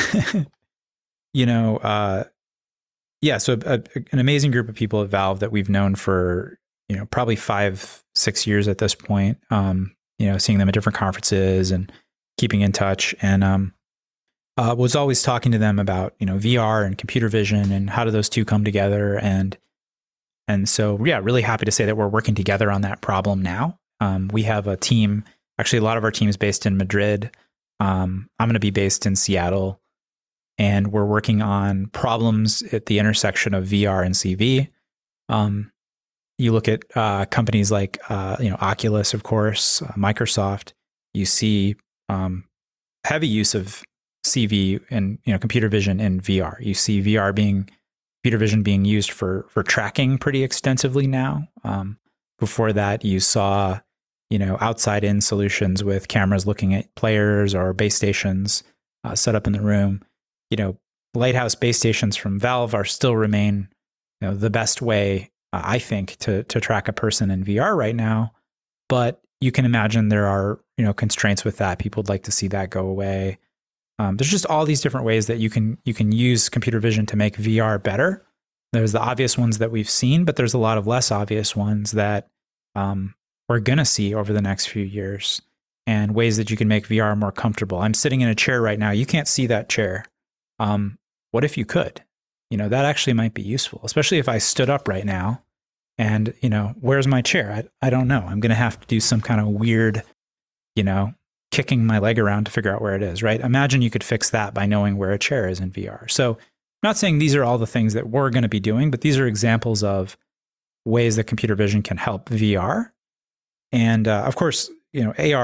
You know, uh, yeah. So a, a, an amazing group of people at Valve that we've known for you know probably five, six years at this point. Um, you know, seeing them at different conferences and keeping in touch, and um, uh, was always talking to them about you know V R and computer vision and how do those two come together, and and so yeah, really happy to say that we're working together on that problem now. Um, we have a team. Actually, a lot of our team is based in Madrid. Um, I'm going to be based in Seattle. And we're working on problems at the intersection of V R and C V. Um, you look at uh, companies like uh, you know Oculus, of course, uh, Microsoft. You see um, heavy use of C V and you know computer vision in V R. You see V R being computer vision being used for for tracking pretty extensively now. Um, before that, you saw you know outside in solutions with cameras looking at players or base stations uh, set up in the room. You know, Lighthouse base stations from Valve are still remain, you know, the best way uh, I think to to track a person in V R right now. But you can imagine there are you know constraints with that. People would like to see that go away. Um, there's just all these different ways that you can you can use computer vision to make V R better. There's the obvious ones that we've seen, but there's a lot of less obvious ones that um, we're gonna see over the next few years, and ways that you can make V R more comfortable. I'm sitting in a chair right now. You can't see that chair. Um, what if you could? You know, that actually might be useful, especially if I stood up right now and, you know, where's my chair? I, I don't know. I'm going to have to do some kind of weird, you know, kicking my leg around to figure out where it is, right? Imagine you could fix that by knowing where a chair is in V R. So I'm not saying these are all the things that we're going to be doing, but these are examples of ways that computer vision can help V R. And uh, of course, you know, A R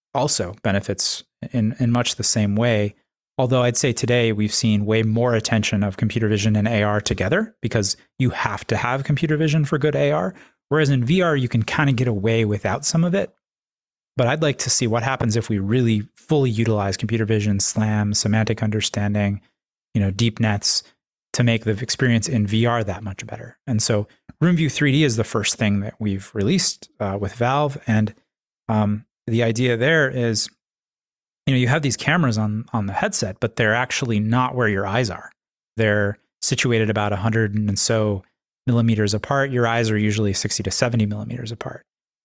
also benefits in, in much the same way. Although I'd say today we've seen way more attention of computer vision and A R together because you have to have computer vision for good A R. Whereas in V R, you can kind of get away without some of it. But I'd like to see what happens if we really fully utilize computer vision, SLAM, semantic understanding, you know, deep nets to make the experience in V R that much better. And so RoomView three D is the first thing that we've released uh, with Valve. And um, the idea there is, you know, you have these cameras on, on the headset, but they're actually not where your eyes are. They're situated about one hundred and so millimeters apart. Your eyes are usually sixty to seventy millimeters apart.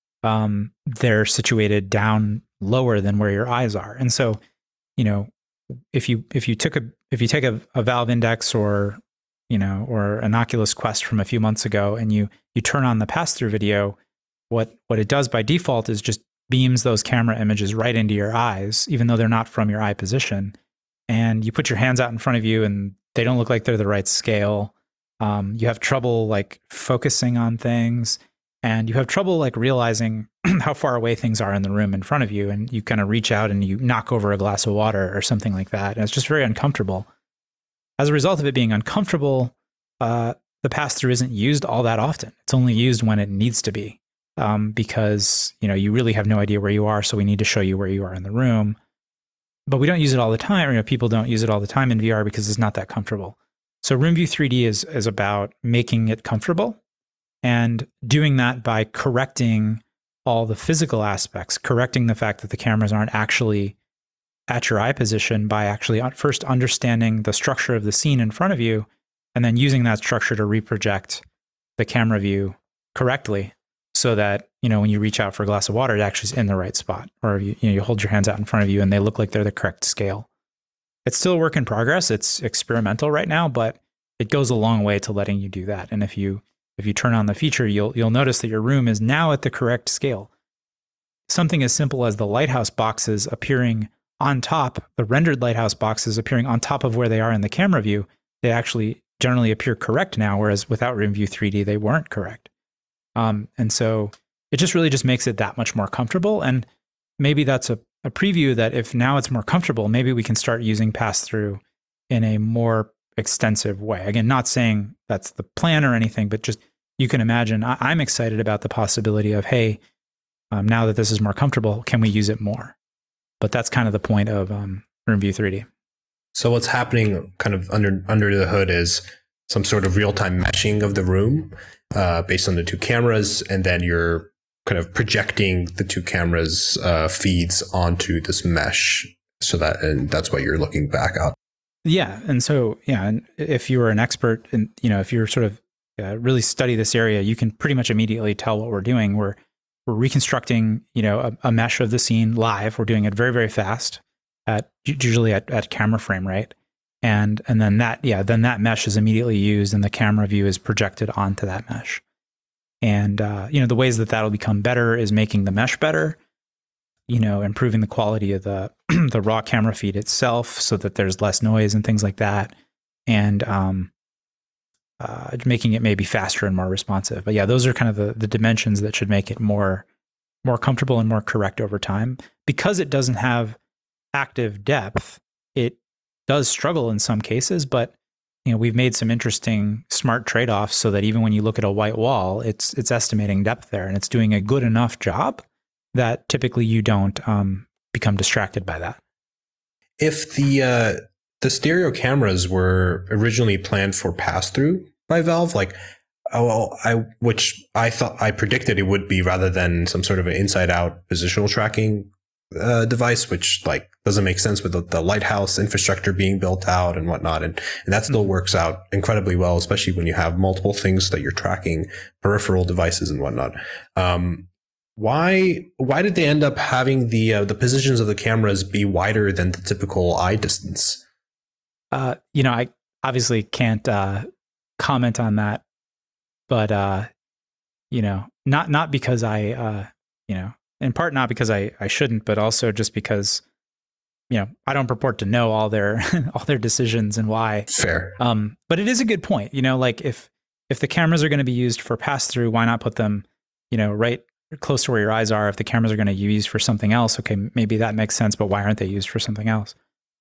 Um, they're situated down lower than where your eyes are. And so, you know, if you if you took a if you take a, a Valve Index or, you know, or an Oculus Quest from a few months ago and you you turn on the pass-through video, what what it does by default is just beams those camera images right into your eyes, even though they're not from your eye position. And you put your hands out in front of you and they don't look like they're the right scale. Um, you have trouble like focusing on things, and you have trouble like realizing how far away things are in the room in front of you. And you kind of reach out and you knock over a glass of water or something like that. And it's just very uncomfortable. As a result of it being uncomfortable, uh, the pass-through isn't used all that often. It's only used when it needs to be. Um, because, you know, you really have no idea where you are, so we need to show you where you are in the room. But we don't use it all the time. You know, people don't use it all the time in V R because it's not that comfortable. So RoomView three D is is about making it comfortable and doing that by correcting all the physical aspects, correcting the fact that the cameras aren't actually at your eye position by actually first understanding the structure of the scene in front of you and then using that structure to reproject the camera view correctly. So that, you know, when you reach out for a glass of water, it actually is in the right spot. Or you, you know, you hold your hands out in front of you and they look like they're the correct scale. It's still a work in progress. It's experimental right now, but it goes a long way to letting you do that. And if you if you turn on the feature, you'll you'll notice that your room is now at the correct scale. Something as simple as the lighthouse boxes appearing on top, the rendered lighthouse boxes appearing on top of where they are in the camera view, they actually generally appear correct now, whereas without RoomView three D, they weren't correct. Um, and so it just really just makes it that much more comfortable. And maybe that's a, a preview that if now it's more comfortable, maybe we can start using pass-through in a more extensive way. Again, not saying that's the plan or anything, but just you can imagine I, I'm excited about the possibility of, hey, um, now that this is more comfortable, can we use it more? But that's kind of the point of um, RoomView three D. So what's happening kind of under under the hood is some sort of real-time meshing of the room uh, based on the two cameras, and then you're kind of projecting the two cameras' uh, feeds onto this mesh, so that and that's what you're looking back at. Yeah, and so yeah, and if you were an expert, and you know, if you're sort of uh, really study this area, you can pretty much immediately tell what we're doing. We're we're reconstructing, you know, a, a mesh of the scene live. We're doing it very very fast, at usually at, at camera frame rate. And and then that, yeah, then that mesh is immediately used and the camera view is projected onto that mesh. And, uh, you know, the ways that that'll become better is making the mesh better, you know, improving the quality of the the raw camera feed itself so that there's less noise and things like that. And um, uh, making it maybe faster and more responsive. But yeah, those are kind of the, the dimensions that should make it more, more comfortable and more correct over time. Because it doesn't have active depth, it does struggle in some cases, but you know, we've made some interesting smart trade-offs so that even when you look at a white wall, it's it's estimating depth there, and it's doing a good enough job that typically you don't um, become distracted by that. If the uh, the stereo cameras were originally planned for pass-through by Valve, like oh, well, I which I thought I predicted it would be rather than some sort of an inside-out positional tracking Uh, device, which like doesn't make sense with the, the lighthouse infrastructure being built out and whatnot, and and that still works out incredibly well, especially when you have multiple things that you're tracking, peripheral devices and whatnot. Um, why why did they end up having the uh, the positions of the cameras be wider than the typical eye distance? Uh, you know, I obviously can't uh, comment on that, but uh, you know, not not because I uh, you know. In part, not because I, I shouldn't, but also just because, you know, I don't purport to know all their all their decisions and why. Fair. Um, but it is a good point. You know, like if if the cameras are going to be used for pass through, why not put them, you know, right close to where your eyes are. If the cameras are going to be used for something else, okay, maybe that makes sense, but why aren't they used for something else?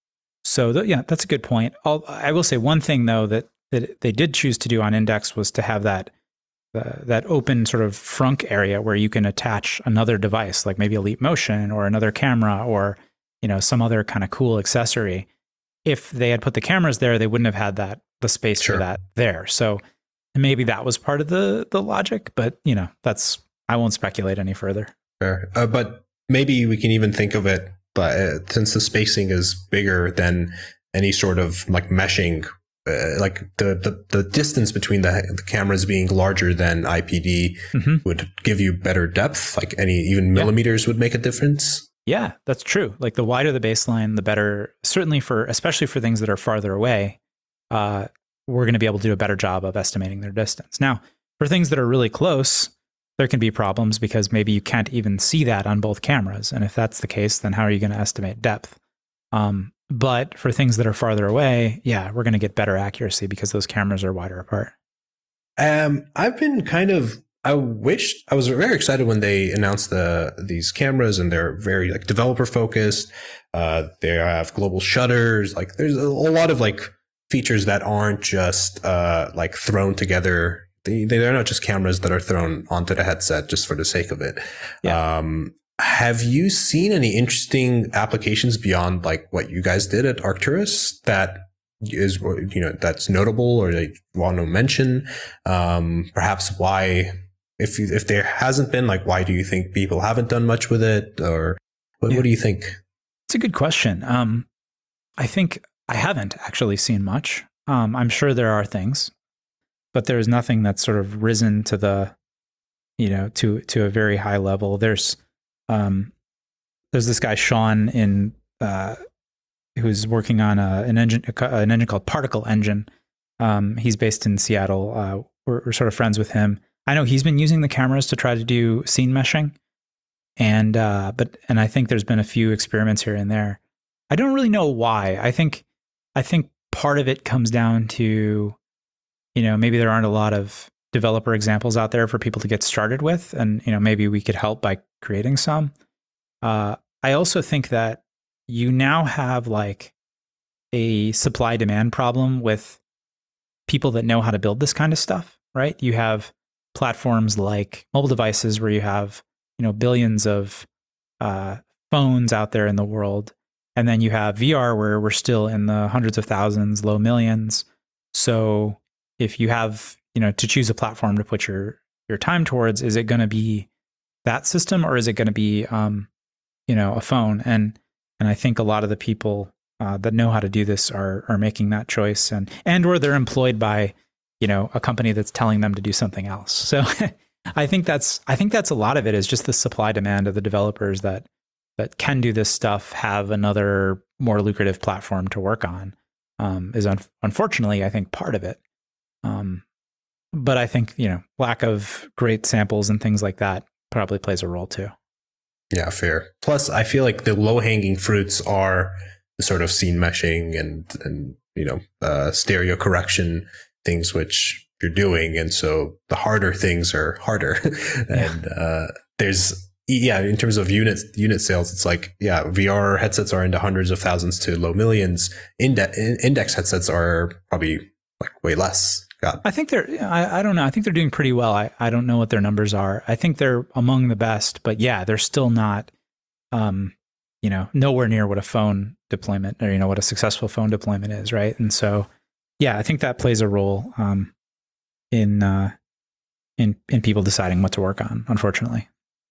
So th- yeah, that's a good point. I'll, I will say one thing though that, that they did choose to do on Index was to have that uh, that open sort of frunk area where you can attach another device, like maybe a Leap Motion or another camera or you know some other kind of cool accessory. If they had put the cameras there, they wouldn't have had that the space Sure. for that there. So maybe that was part of the the logic, but you know that's I won't speculate any further. Fair. Uh, but maybe we can even think of it, but uh, since the spacing is bigger than any sort of like meshing, uh, like the, the, the distance between the, the cameras being larger than I P D mm-hmm. would give you better depth, like any even millimeters yeah. would make a difference. Yeah, that's true. Like the wider the baseline, the better, certainly for, especially for things that are farther away, uh, we're going to be able to do a better job of estimating their distance. Now, for things that are really close, there can be problems because maybe you can't even see that on both cameras. And if that's the case, then how are you going to estimate depth? Um, but for things that are farther away, yeah, we're going to get better accuracy because those cameras are wider apart. Um, I've been kind of, I wish, I was very excited when they announced the these cameras and they're very like developer focused. Uh, they have global shutters. Like there's a, a lot of like features that aren't just uh, like thrown together. They, they're not just cameras that are thrown onto the headset just for the sake of it. Yeah. Um, have you seen any interesting applications beyond like what you guys did at Arcturus that is, you know, that's notable or they want to mention? Um, perhaps why, if you, if there hasn't been, like, why do you think people haven't done much with it? Or what, yeah. what do you think? It's a good question. Um, I think I haven't actually seen much. Um, I'm sure there are things. But there's nothing that's sort of risen to the, you know, to to a very high level. There's, um, there's this guy Sean in uh, who's working on a, an engine, a, an engine called Particle Engine. Um, he's based in Seattle. Uh, we're, we're sort of friends with him. I know he's been using the cameras to try to do scene meshing, and uh, but and I think there's been a few experiments here and there. I don't really know why. I think I think part of it comes down to, you know, maybe there aren't a lot of developer examples out there for people to get started with. And, you know, maybe we could help by creating some. Uh, I also think that you now have like a supply demand problem with people that know how to build this kind of stuff, right? You have platforms like mobile devices where you have, you know, billions of uh, phones out there in the world. And then you have V R where we're still in the hundreds of thousands, low millions. So if you have, you know, to choose a platform to put your your time towards, is it going to be that system or is it going to be, um, you know, a phone? And and I think a lot of the people uh, that know how to do this are are making that choice, and and or they're employed by, you know, a company that's telling them to do something else. So I think that's I think that's a lot of it is just the supply demand of the developers that that can do this stuff have another more lucrative platform to work on. Um, is un- unfortunately, I think, part of it. Um, but I think, you know, lack of great samples and things like that probably plays a role too. Yeah, fair. Plus, I feel like the low-hanging fruits are the sort of scene meshing and, and you know, uh, stereo correction things which you're doing. And so the harder things are harder. and yeah. uh, there's, yeah, in terms of units, unit sales, it's like, yeah, V R headsets are into hundreds of thousands to low millions. Inde- index headsets are probably like way less. God. I think they're, I, I don't know. I think they're doing pretty well. I, I don't know what their numbers are. I think they're among the best, but yeah, they're still not, um, you know, nowhere near what a phone deployment or, you know, what a successful phone deployment is. Right. And so, yeah, I think that plays a role, um, in, uh, in, in people deciding what to work on, unfortunately.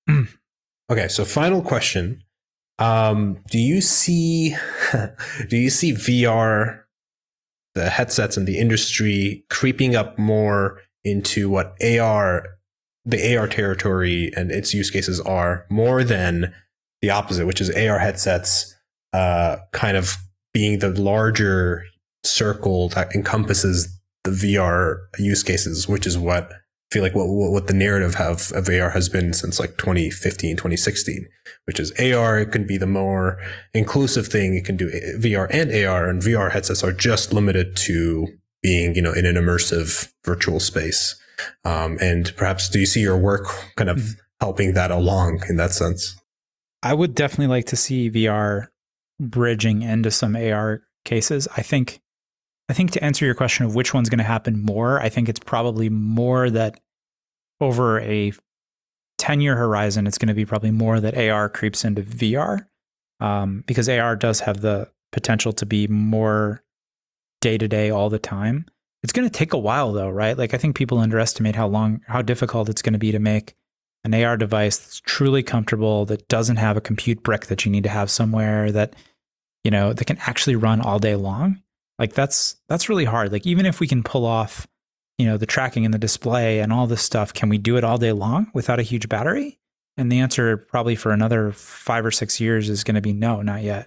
Okay. So final question. Um, do you see, do you see V R, the headsets in the industry creeping up more into what A R, the A R territory and its use cases are, more than the opposite, which is A R headsets uh, kind of being the larger circle that encompasses the V R use cases, which is what I feel like what what the narrative have of A R has been since like twenty fifteen, twenty sixteen, which is A R, it can be the more inclusive thing. It can do V R and A R, and V R headsets are just limited to being, you know, in an immersive virtual space. Um, and perhaps do you see your work kind of helping that along in that sense. I would definitely like to see V R bridging into some A R cases. I think I think to answer your question of which one's going to happen more, I think it's probably more that over a ten-year horizon, it's going to be probably more that A R creeps into V R, um, because A R does have the potential to be more day-to-day all the time. It's going to take a while though, right? Like I think people underestimate how long, how difficult it's going to be to make an A R device that's truly comfortable, that doesn't have a compute brick that you need to have somewhere, that, you know, that can actually run all day long. Like that's, that's really hard. Like even if we can pull off, you know, the tracking and the display and all this stuff, can we do it all day long without a huge battery? And the answer probably for another five or six years is going to be no, not yet.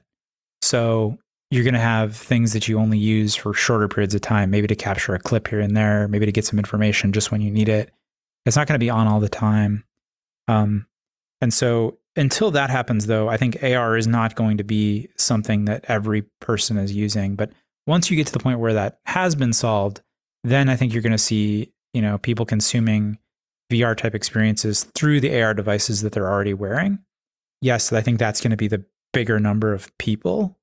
So you're going to have things that you only use for shorter periods of time, maybe to capture a clip here and there, maybe to get some information just when you need it. It's not going to be on all the time. Um, and so until that happens, though, I think A R is not going to be something that every person is using. But once you get to the point where that has been solved, then I think you're going to see, you know, people consuming V R type experiences through the A R devices that they're already wearing. Yes, I think that's going to be the bigger number of people.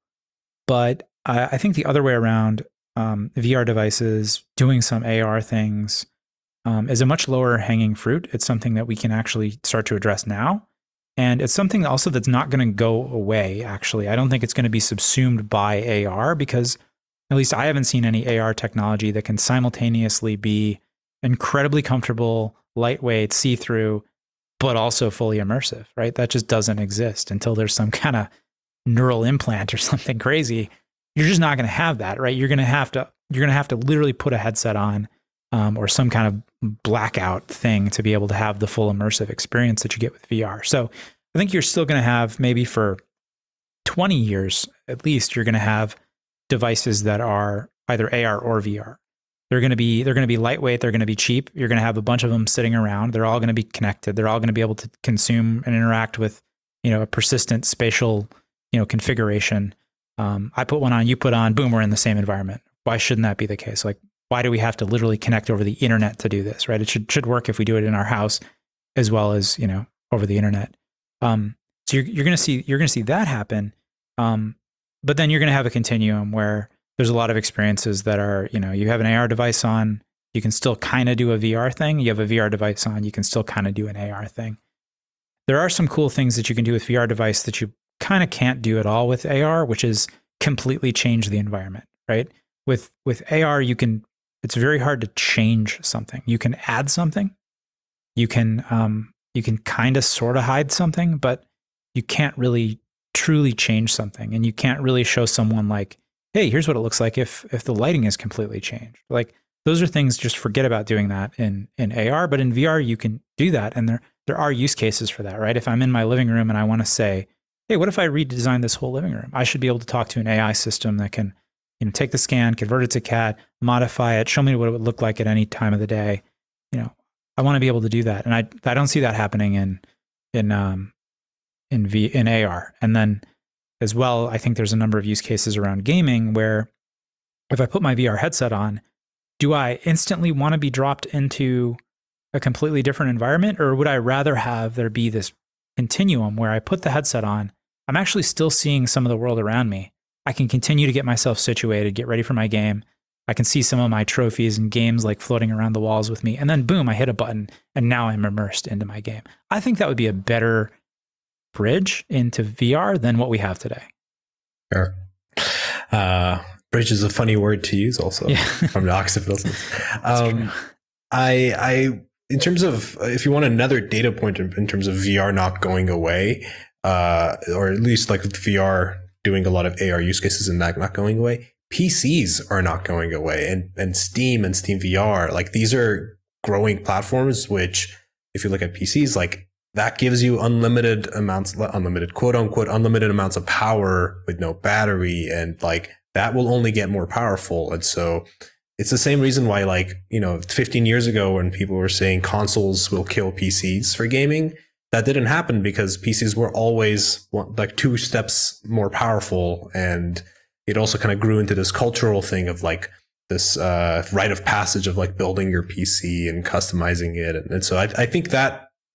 But I, I think the other way around, um, V R devices doing some A R things um, is a much lower hanging fruit. It's something that we can actually start to address now. And it's something also that's not going to go away, actually. I don't think it's going to be subsumed by A R because at least I haven't seen any A R technology that can simultaneously be incredibly comfortable, lightweight, see-through, but also fully immersive, right? That just doesn't exist until there's some kind of neural implant or something crazy. You're just not going to have that, right? You're going to have to, you're going to have to literally put a headset on um, or some kind of blackout thing to be able to have the full immersive experience that you get with V R. So I think you're still going to have, maybe for twenty years at least, you're going to have devices that are either A R or V R. They're going to be they're going to be lightweight, they're going to be cheap. You're going to have a bunch of them sitting around. They're all going to be connected. They're all going to be able to consume and interact with, you know, a persistent spatial, you know, configuration. Um, I put one on, you put on, boom, we're in the same environment. Why shouldn't that be the case? Like, why do we have to literally connect over the internet to do this, right? It should should work if we do it in our house as well as, you know, over the internet. Um, so you're you're going to see you're going to see that happen. Um, but then you're going to have a continuum where there's a lot of experiences that are, you know, you have an A R device on, you can still kind of do a V R thing. You have a V R device on, you can still kind of do an A R thing. There are some cool things that you can do with V R device that you kind of can't do at all with A R, which is completely change the environment, right? With with A R, you can, it's very hard to change something. You can add something, you can um, you can kind of sort of hide something, but you can't really truly change something, and you can't really show someone like, hey, here's what it looks like if if the lighting is completely changed. Like those are things, just forget about doing that in in A R, but in V R you can do that, and there there are use cases for that, right? If I'm in my living room and I want to say, hey, what if I redesign this whole living room? I should be able to talk to an A I system that can, you know, take the scan, convert it to C A D, modify it, show me what it would look like at any time of the day. You know, I want to be able to do that, and I I don't see that happening in in um in V in A R. And then as well, I think there's a number of use cases around gaming where if I put my V R headset on, do I instantly want to be dropped into a completely different environment, or would I rather have there be this continuum where I put the headset on, I'm actually still seeing some of the world around me. I can continue to get myself situated, get ready for my game. I can see some of my trophies and games like floating around the walls with me. And then boom, I hit a button and now I'm immersed into my game. I think that would be a better bridge into V R than what we have today. Sure. Uh, bridge is a funny word to use also, yeah. From the occipital sense. Um, I, I, in terms of, if you want another data point in, in terms of V R not going away, uh, or at least like V R doing a lot of A R use cases and that not going away, P Cs are not going away, and, and Steam and Steam V R, like these are growing platforms, which if you look at P Cs, like that gives you unlimited amounts, unlimited quote unquote, unlimited amounts of power with no battery. And like that will only get more powerful. And so it's the same reason why, like, you know, fifteen years ago when people were saying consoles will kill P Cs for gaming, that didn't happen because P Cs were always like two steps more powerful. And it also kind of grew into this cultural thing of like this uh, rite of passage of like building your P C and customizing it. And, and so I, I think that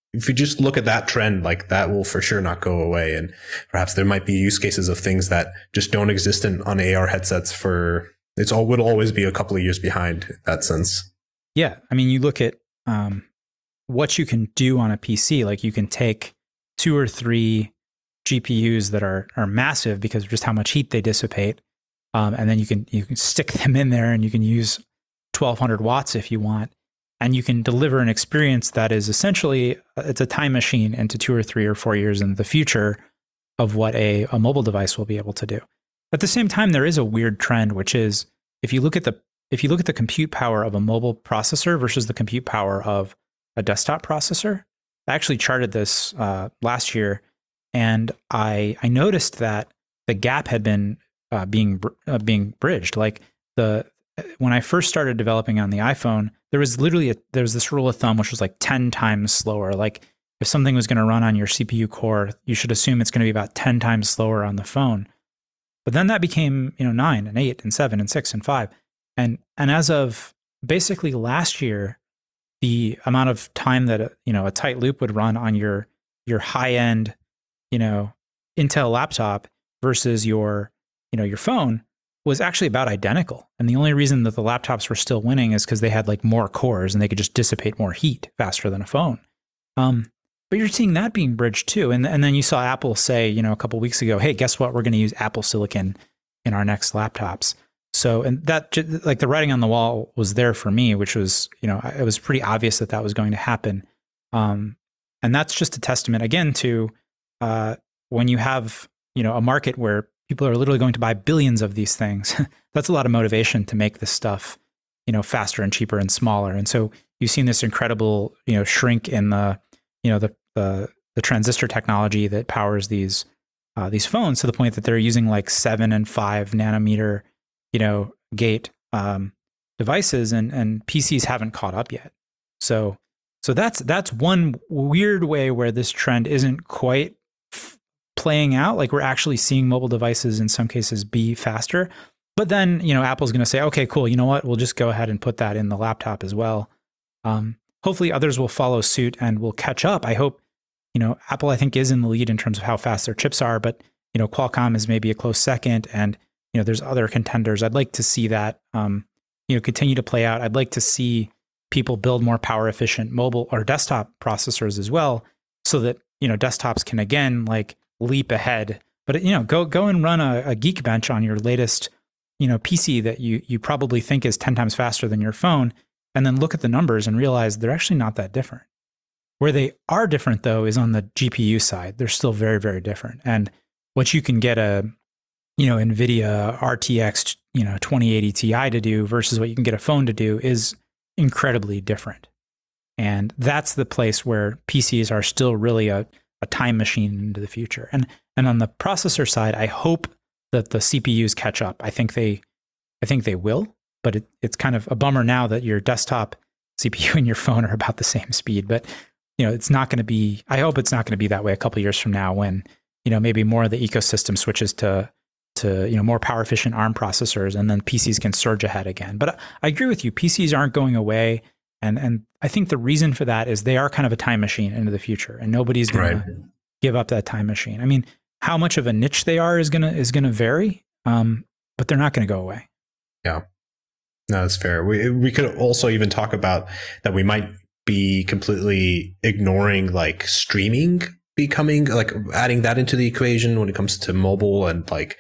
if you just look at that trend, like that will for sure not go away. And perhaps there might be use cases of things that just don't exist in, on A R headsets for, it's all would always be a couple of years behind in that sense. Yeah. I mean, you look at um, what you can do on a P C, like you can take two or three G P Us that are are massive because of just how much heat they dissipate. Um, and then you can you can stick them in there and you can use twelve hundred watts if you want. And you can deliver an experience that is essentially, it's a time machine into two or three or four years in the future of what a, a mobile device will be able to do. At the same time, there is a weird trend, which is if you look at the if you look at the compute power of a mobile processor versus the compute power of a desktop processor. I actually charted this uh, last year, and I I noticed that the gap had been uh, being uh, being bridged. Like the when I first started developing on the iPhone, there was literally a, there was this rule of thumb which was like ten times slower. Like if something was going to run on your C P U core, you should assume it's going to be about ten times slower on the phone. But then that became, you know, nine and eight and seven and six and five. And and as of basically last year, the amount of time that a, you know a tight loop would run on your your high end, you know, Intel laptop versus your you know your phone was actually about identical. And the only reason that the laptops were still winning is because they had like more cores and they could just dissipate more heat faster than a phone. Um, but you're seeing that being bridged too. And and then you saw Apple say, you know, a couple of weeks ago, hey, guess what? We're going to use Apple Silicon in our next laptops. So, and that, like the writing on the wall was there for me, which was, you know, it was pretty obvious that that was going to happen. Um, and that's just a testament again to uh, when you have, you know, a market where people are literally going to buy billions of these things, that's a lot of motivation to make this stuff, you know, faster and cheaper and smaller. And so you've seen this incredible, you know, shrink in the, you know, the, the, the transistor technology that powers these, uh, these phones to the point that they're using like seven and five nanometer, you know, gate um, devices, and and P Cs haven't caught up yet. So so that's that's one weird way where this trend isn't quite f- playing out. Like we're actually seeing mobile devices in some cases be faster. But then, you know, Apple's going to say, okay, cool. You know what? We'll just go ahead and put that in the laptop as well. Um, hopefully others will follow suit and will catch up. I hope, you know, Apple, I think, is in the lead in terms of how fast their chips are, but, you know, Qualcomm is maybe a close second, and you know, there's other contenders. I'd like to see that, um, you know, continue to play out. I'd like to see people build more power efficient mobile or desktop processors as well, so that, you know, desktops can again, like leap ahead. But, you know, go, go and run a, a Geekbench on your latest, you know, P C that you, you probably think is ten times faster than your phone. And then look at the numbers and realize they're actually not that different. Where they are different though, is on the G P U side. They're still very, very different. And what you can get a, you know, NVIDIA R T X, you know, twenty eighty Ti to do versus what you can get a phone to do is incredibly different. And that's the place where P Cs are still really a, a time machine into the future. And and on the processor side, I hope that the C P Us catch up. I think they, I think they will, but it, it's kind of a bummer now that your desktop C P U and your phone are about the same speed. But, you know, it's not going to be, I hope it's not going to be that way a couple of years from now when, you know, maybe more of the ecosystem switches to to, you know, more power efficient ARM processors, and then P Cs can surge ahead again. But I agree with you. P Cs aren't going away. And, and I think the reason for that is they are kind of a time machine into the future, and nobody's going right. to give up that time machine. I mean, how much of a niche they are is going to, is going to vary. Um, but they're not going to go away. Yeah, no, that's fair. We, we could also even talk about that. We might be completely ignoring like streaming becoming, like adding that into the equation when it comes to mobile, and like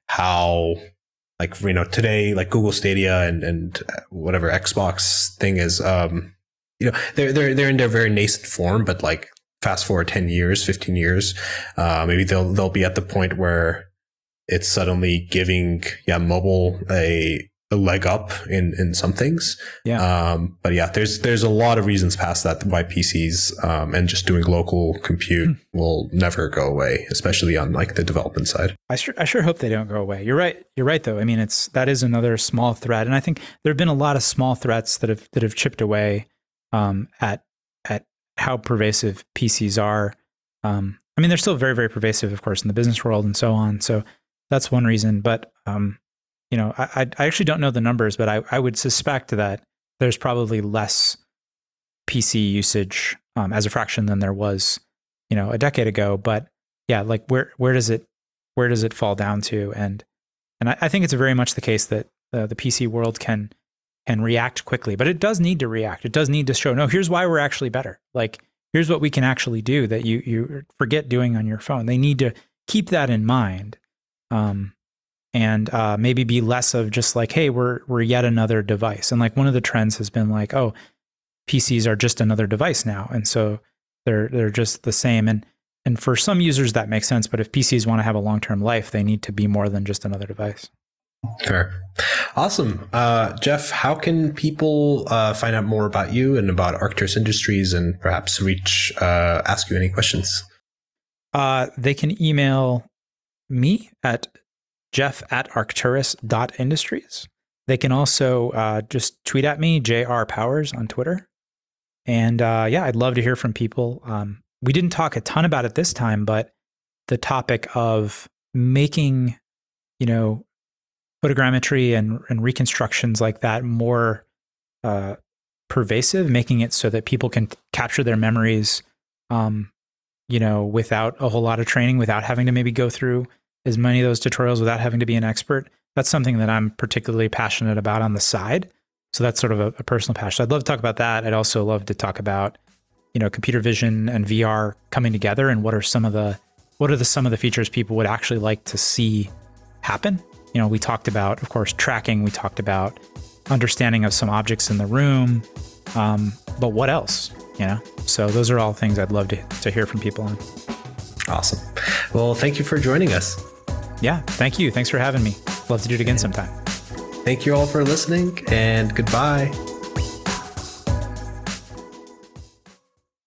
how, like, you know, today, like Google Stadia and, and whatever Xbox thing is, um, you know, they're, they're, they're in their very nascent form, but like fast forward ten years, fifteen years, uh, maybe they'll, they'll be at the point where it's suddenly giving, yeah, mobile a, a leg up in, in some things. Yeah. Um, but yeah, there's, there's a lot of reasons past that why P Cs, um, and just doing local compute mm. will never go away, especially on like the development side. I sure, I sure hope they don't go away. You're right. You're right though. I mean, it's, that is another small threat. And I think there've been a lot of small threats that have, that have chipped away, um, at, at how pervasive P Cs are. Um, I mean, they're still very, very pervasive, of course, in the business world and so on. So that's one reason, but, um, you know, I, I actually don't know the numbers, but I, I would suspect that there's probably less P C usage um, as a fraction than there was, you know, a decade ago. But yeah, like where where does it where does it fall down to? And and I, I think it's very much the case that uh, the P C world can can react quickly, but it does need to react. It does need to show, no, here's why we're actually better. Like, here's what we can actually do that you you forget doing on your phone. They need to keep that in mind, um, and uh, maybe be less of just like, hey, we're we're yet another device. And like one of the trends has been like, oh, P Cs are just another device now, and so they're they're just the same. And and for some users that makes sense, but if P Cs want to have a long term life, they need to be more than just another device. Fair. Awesome. Uh, Jeff, how can people uh, find out more about you and about Arcturus Industries and perhaps reach, uh, ask you any questions? Uh, they can email me at jeff at arcturus dot industries. They can also uh, just tweet at me, J R Powers on Twitter. And uh, yeah, I'd love to hear from people. Um, we didn't talk a ton about it this time, but the topic of making, you know, photogrammetry and, and reconstructions like that more uh, pervasive, making it so that people can capture their memories, um, you know, without a whole lot of training, without having to maybe go through as many of those tutorials, without having to be an expert. That's something that I'm particularly passionate about on the side. So that's sort of a, a personal passion. I'd love to talk about that. I'd also love to talk about, you know, computer vision and V R coming together, and what are some of the what are the some of the features people would actually like to see happen. You know, we talked about, of course, tracking. We talked about understanding of some objects in the room. Um, but what else? You know, so those are all things I'd love to, to hear from people on. Awesome. Well, thank you for joining us. Yeah, thank you. Thanks for having me. Love to do it again sometime. Thank you all for listening, and goodbye.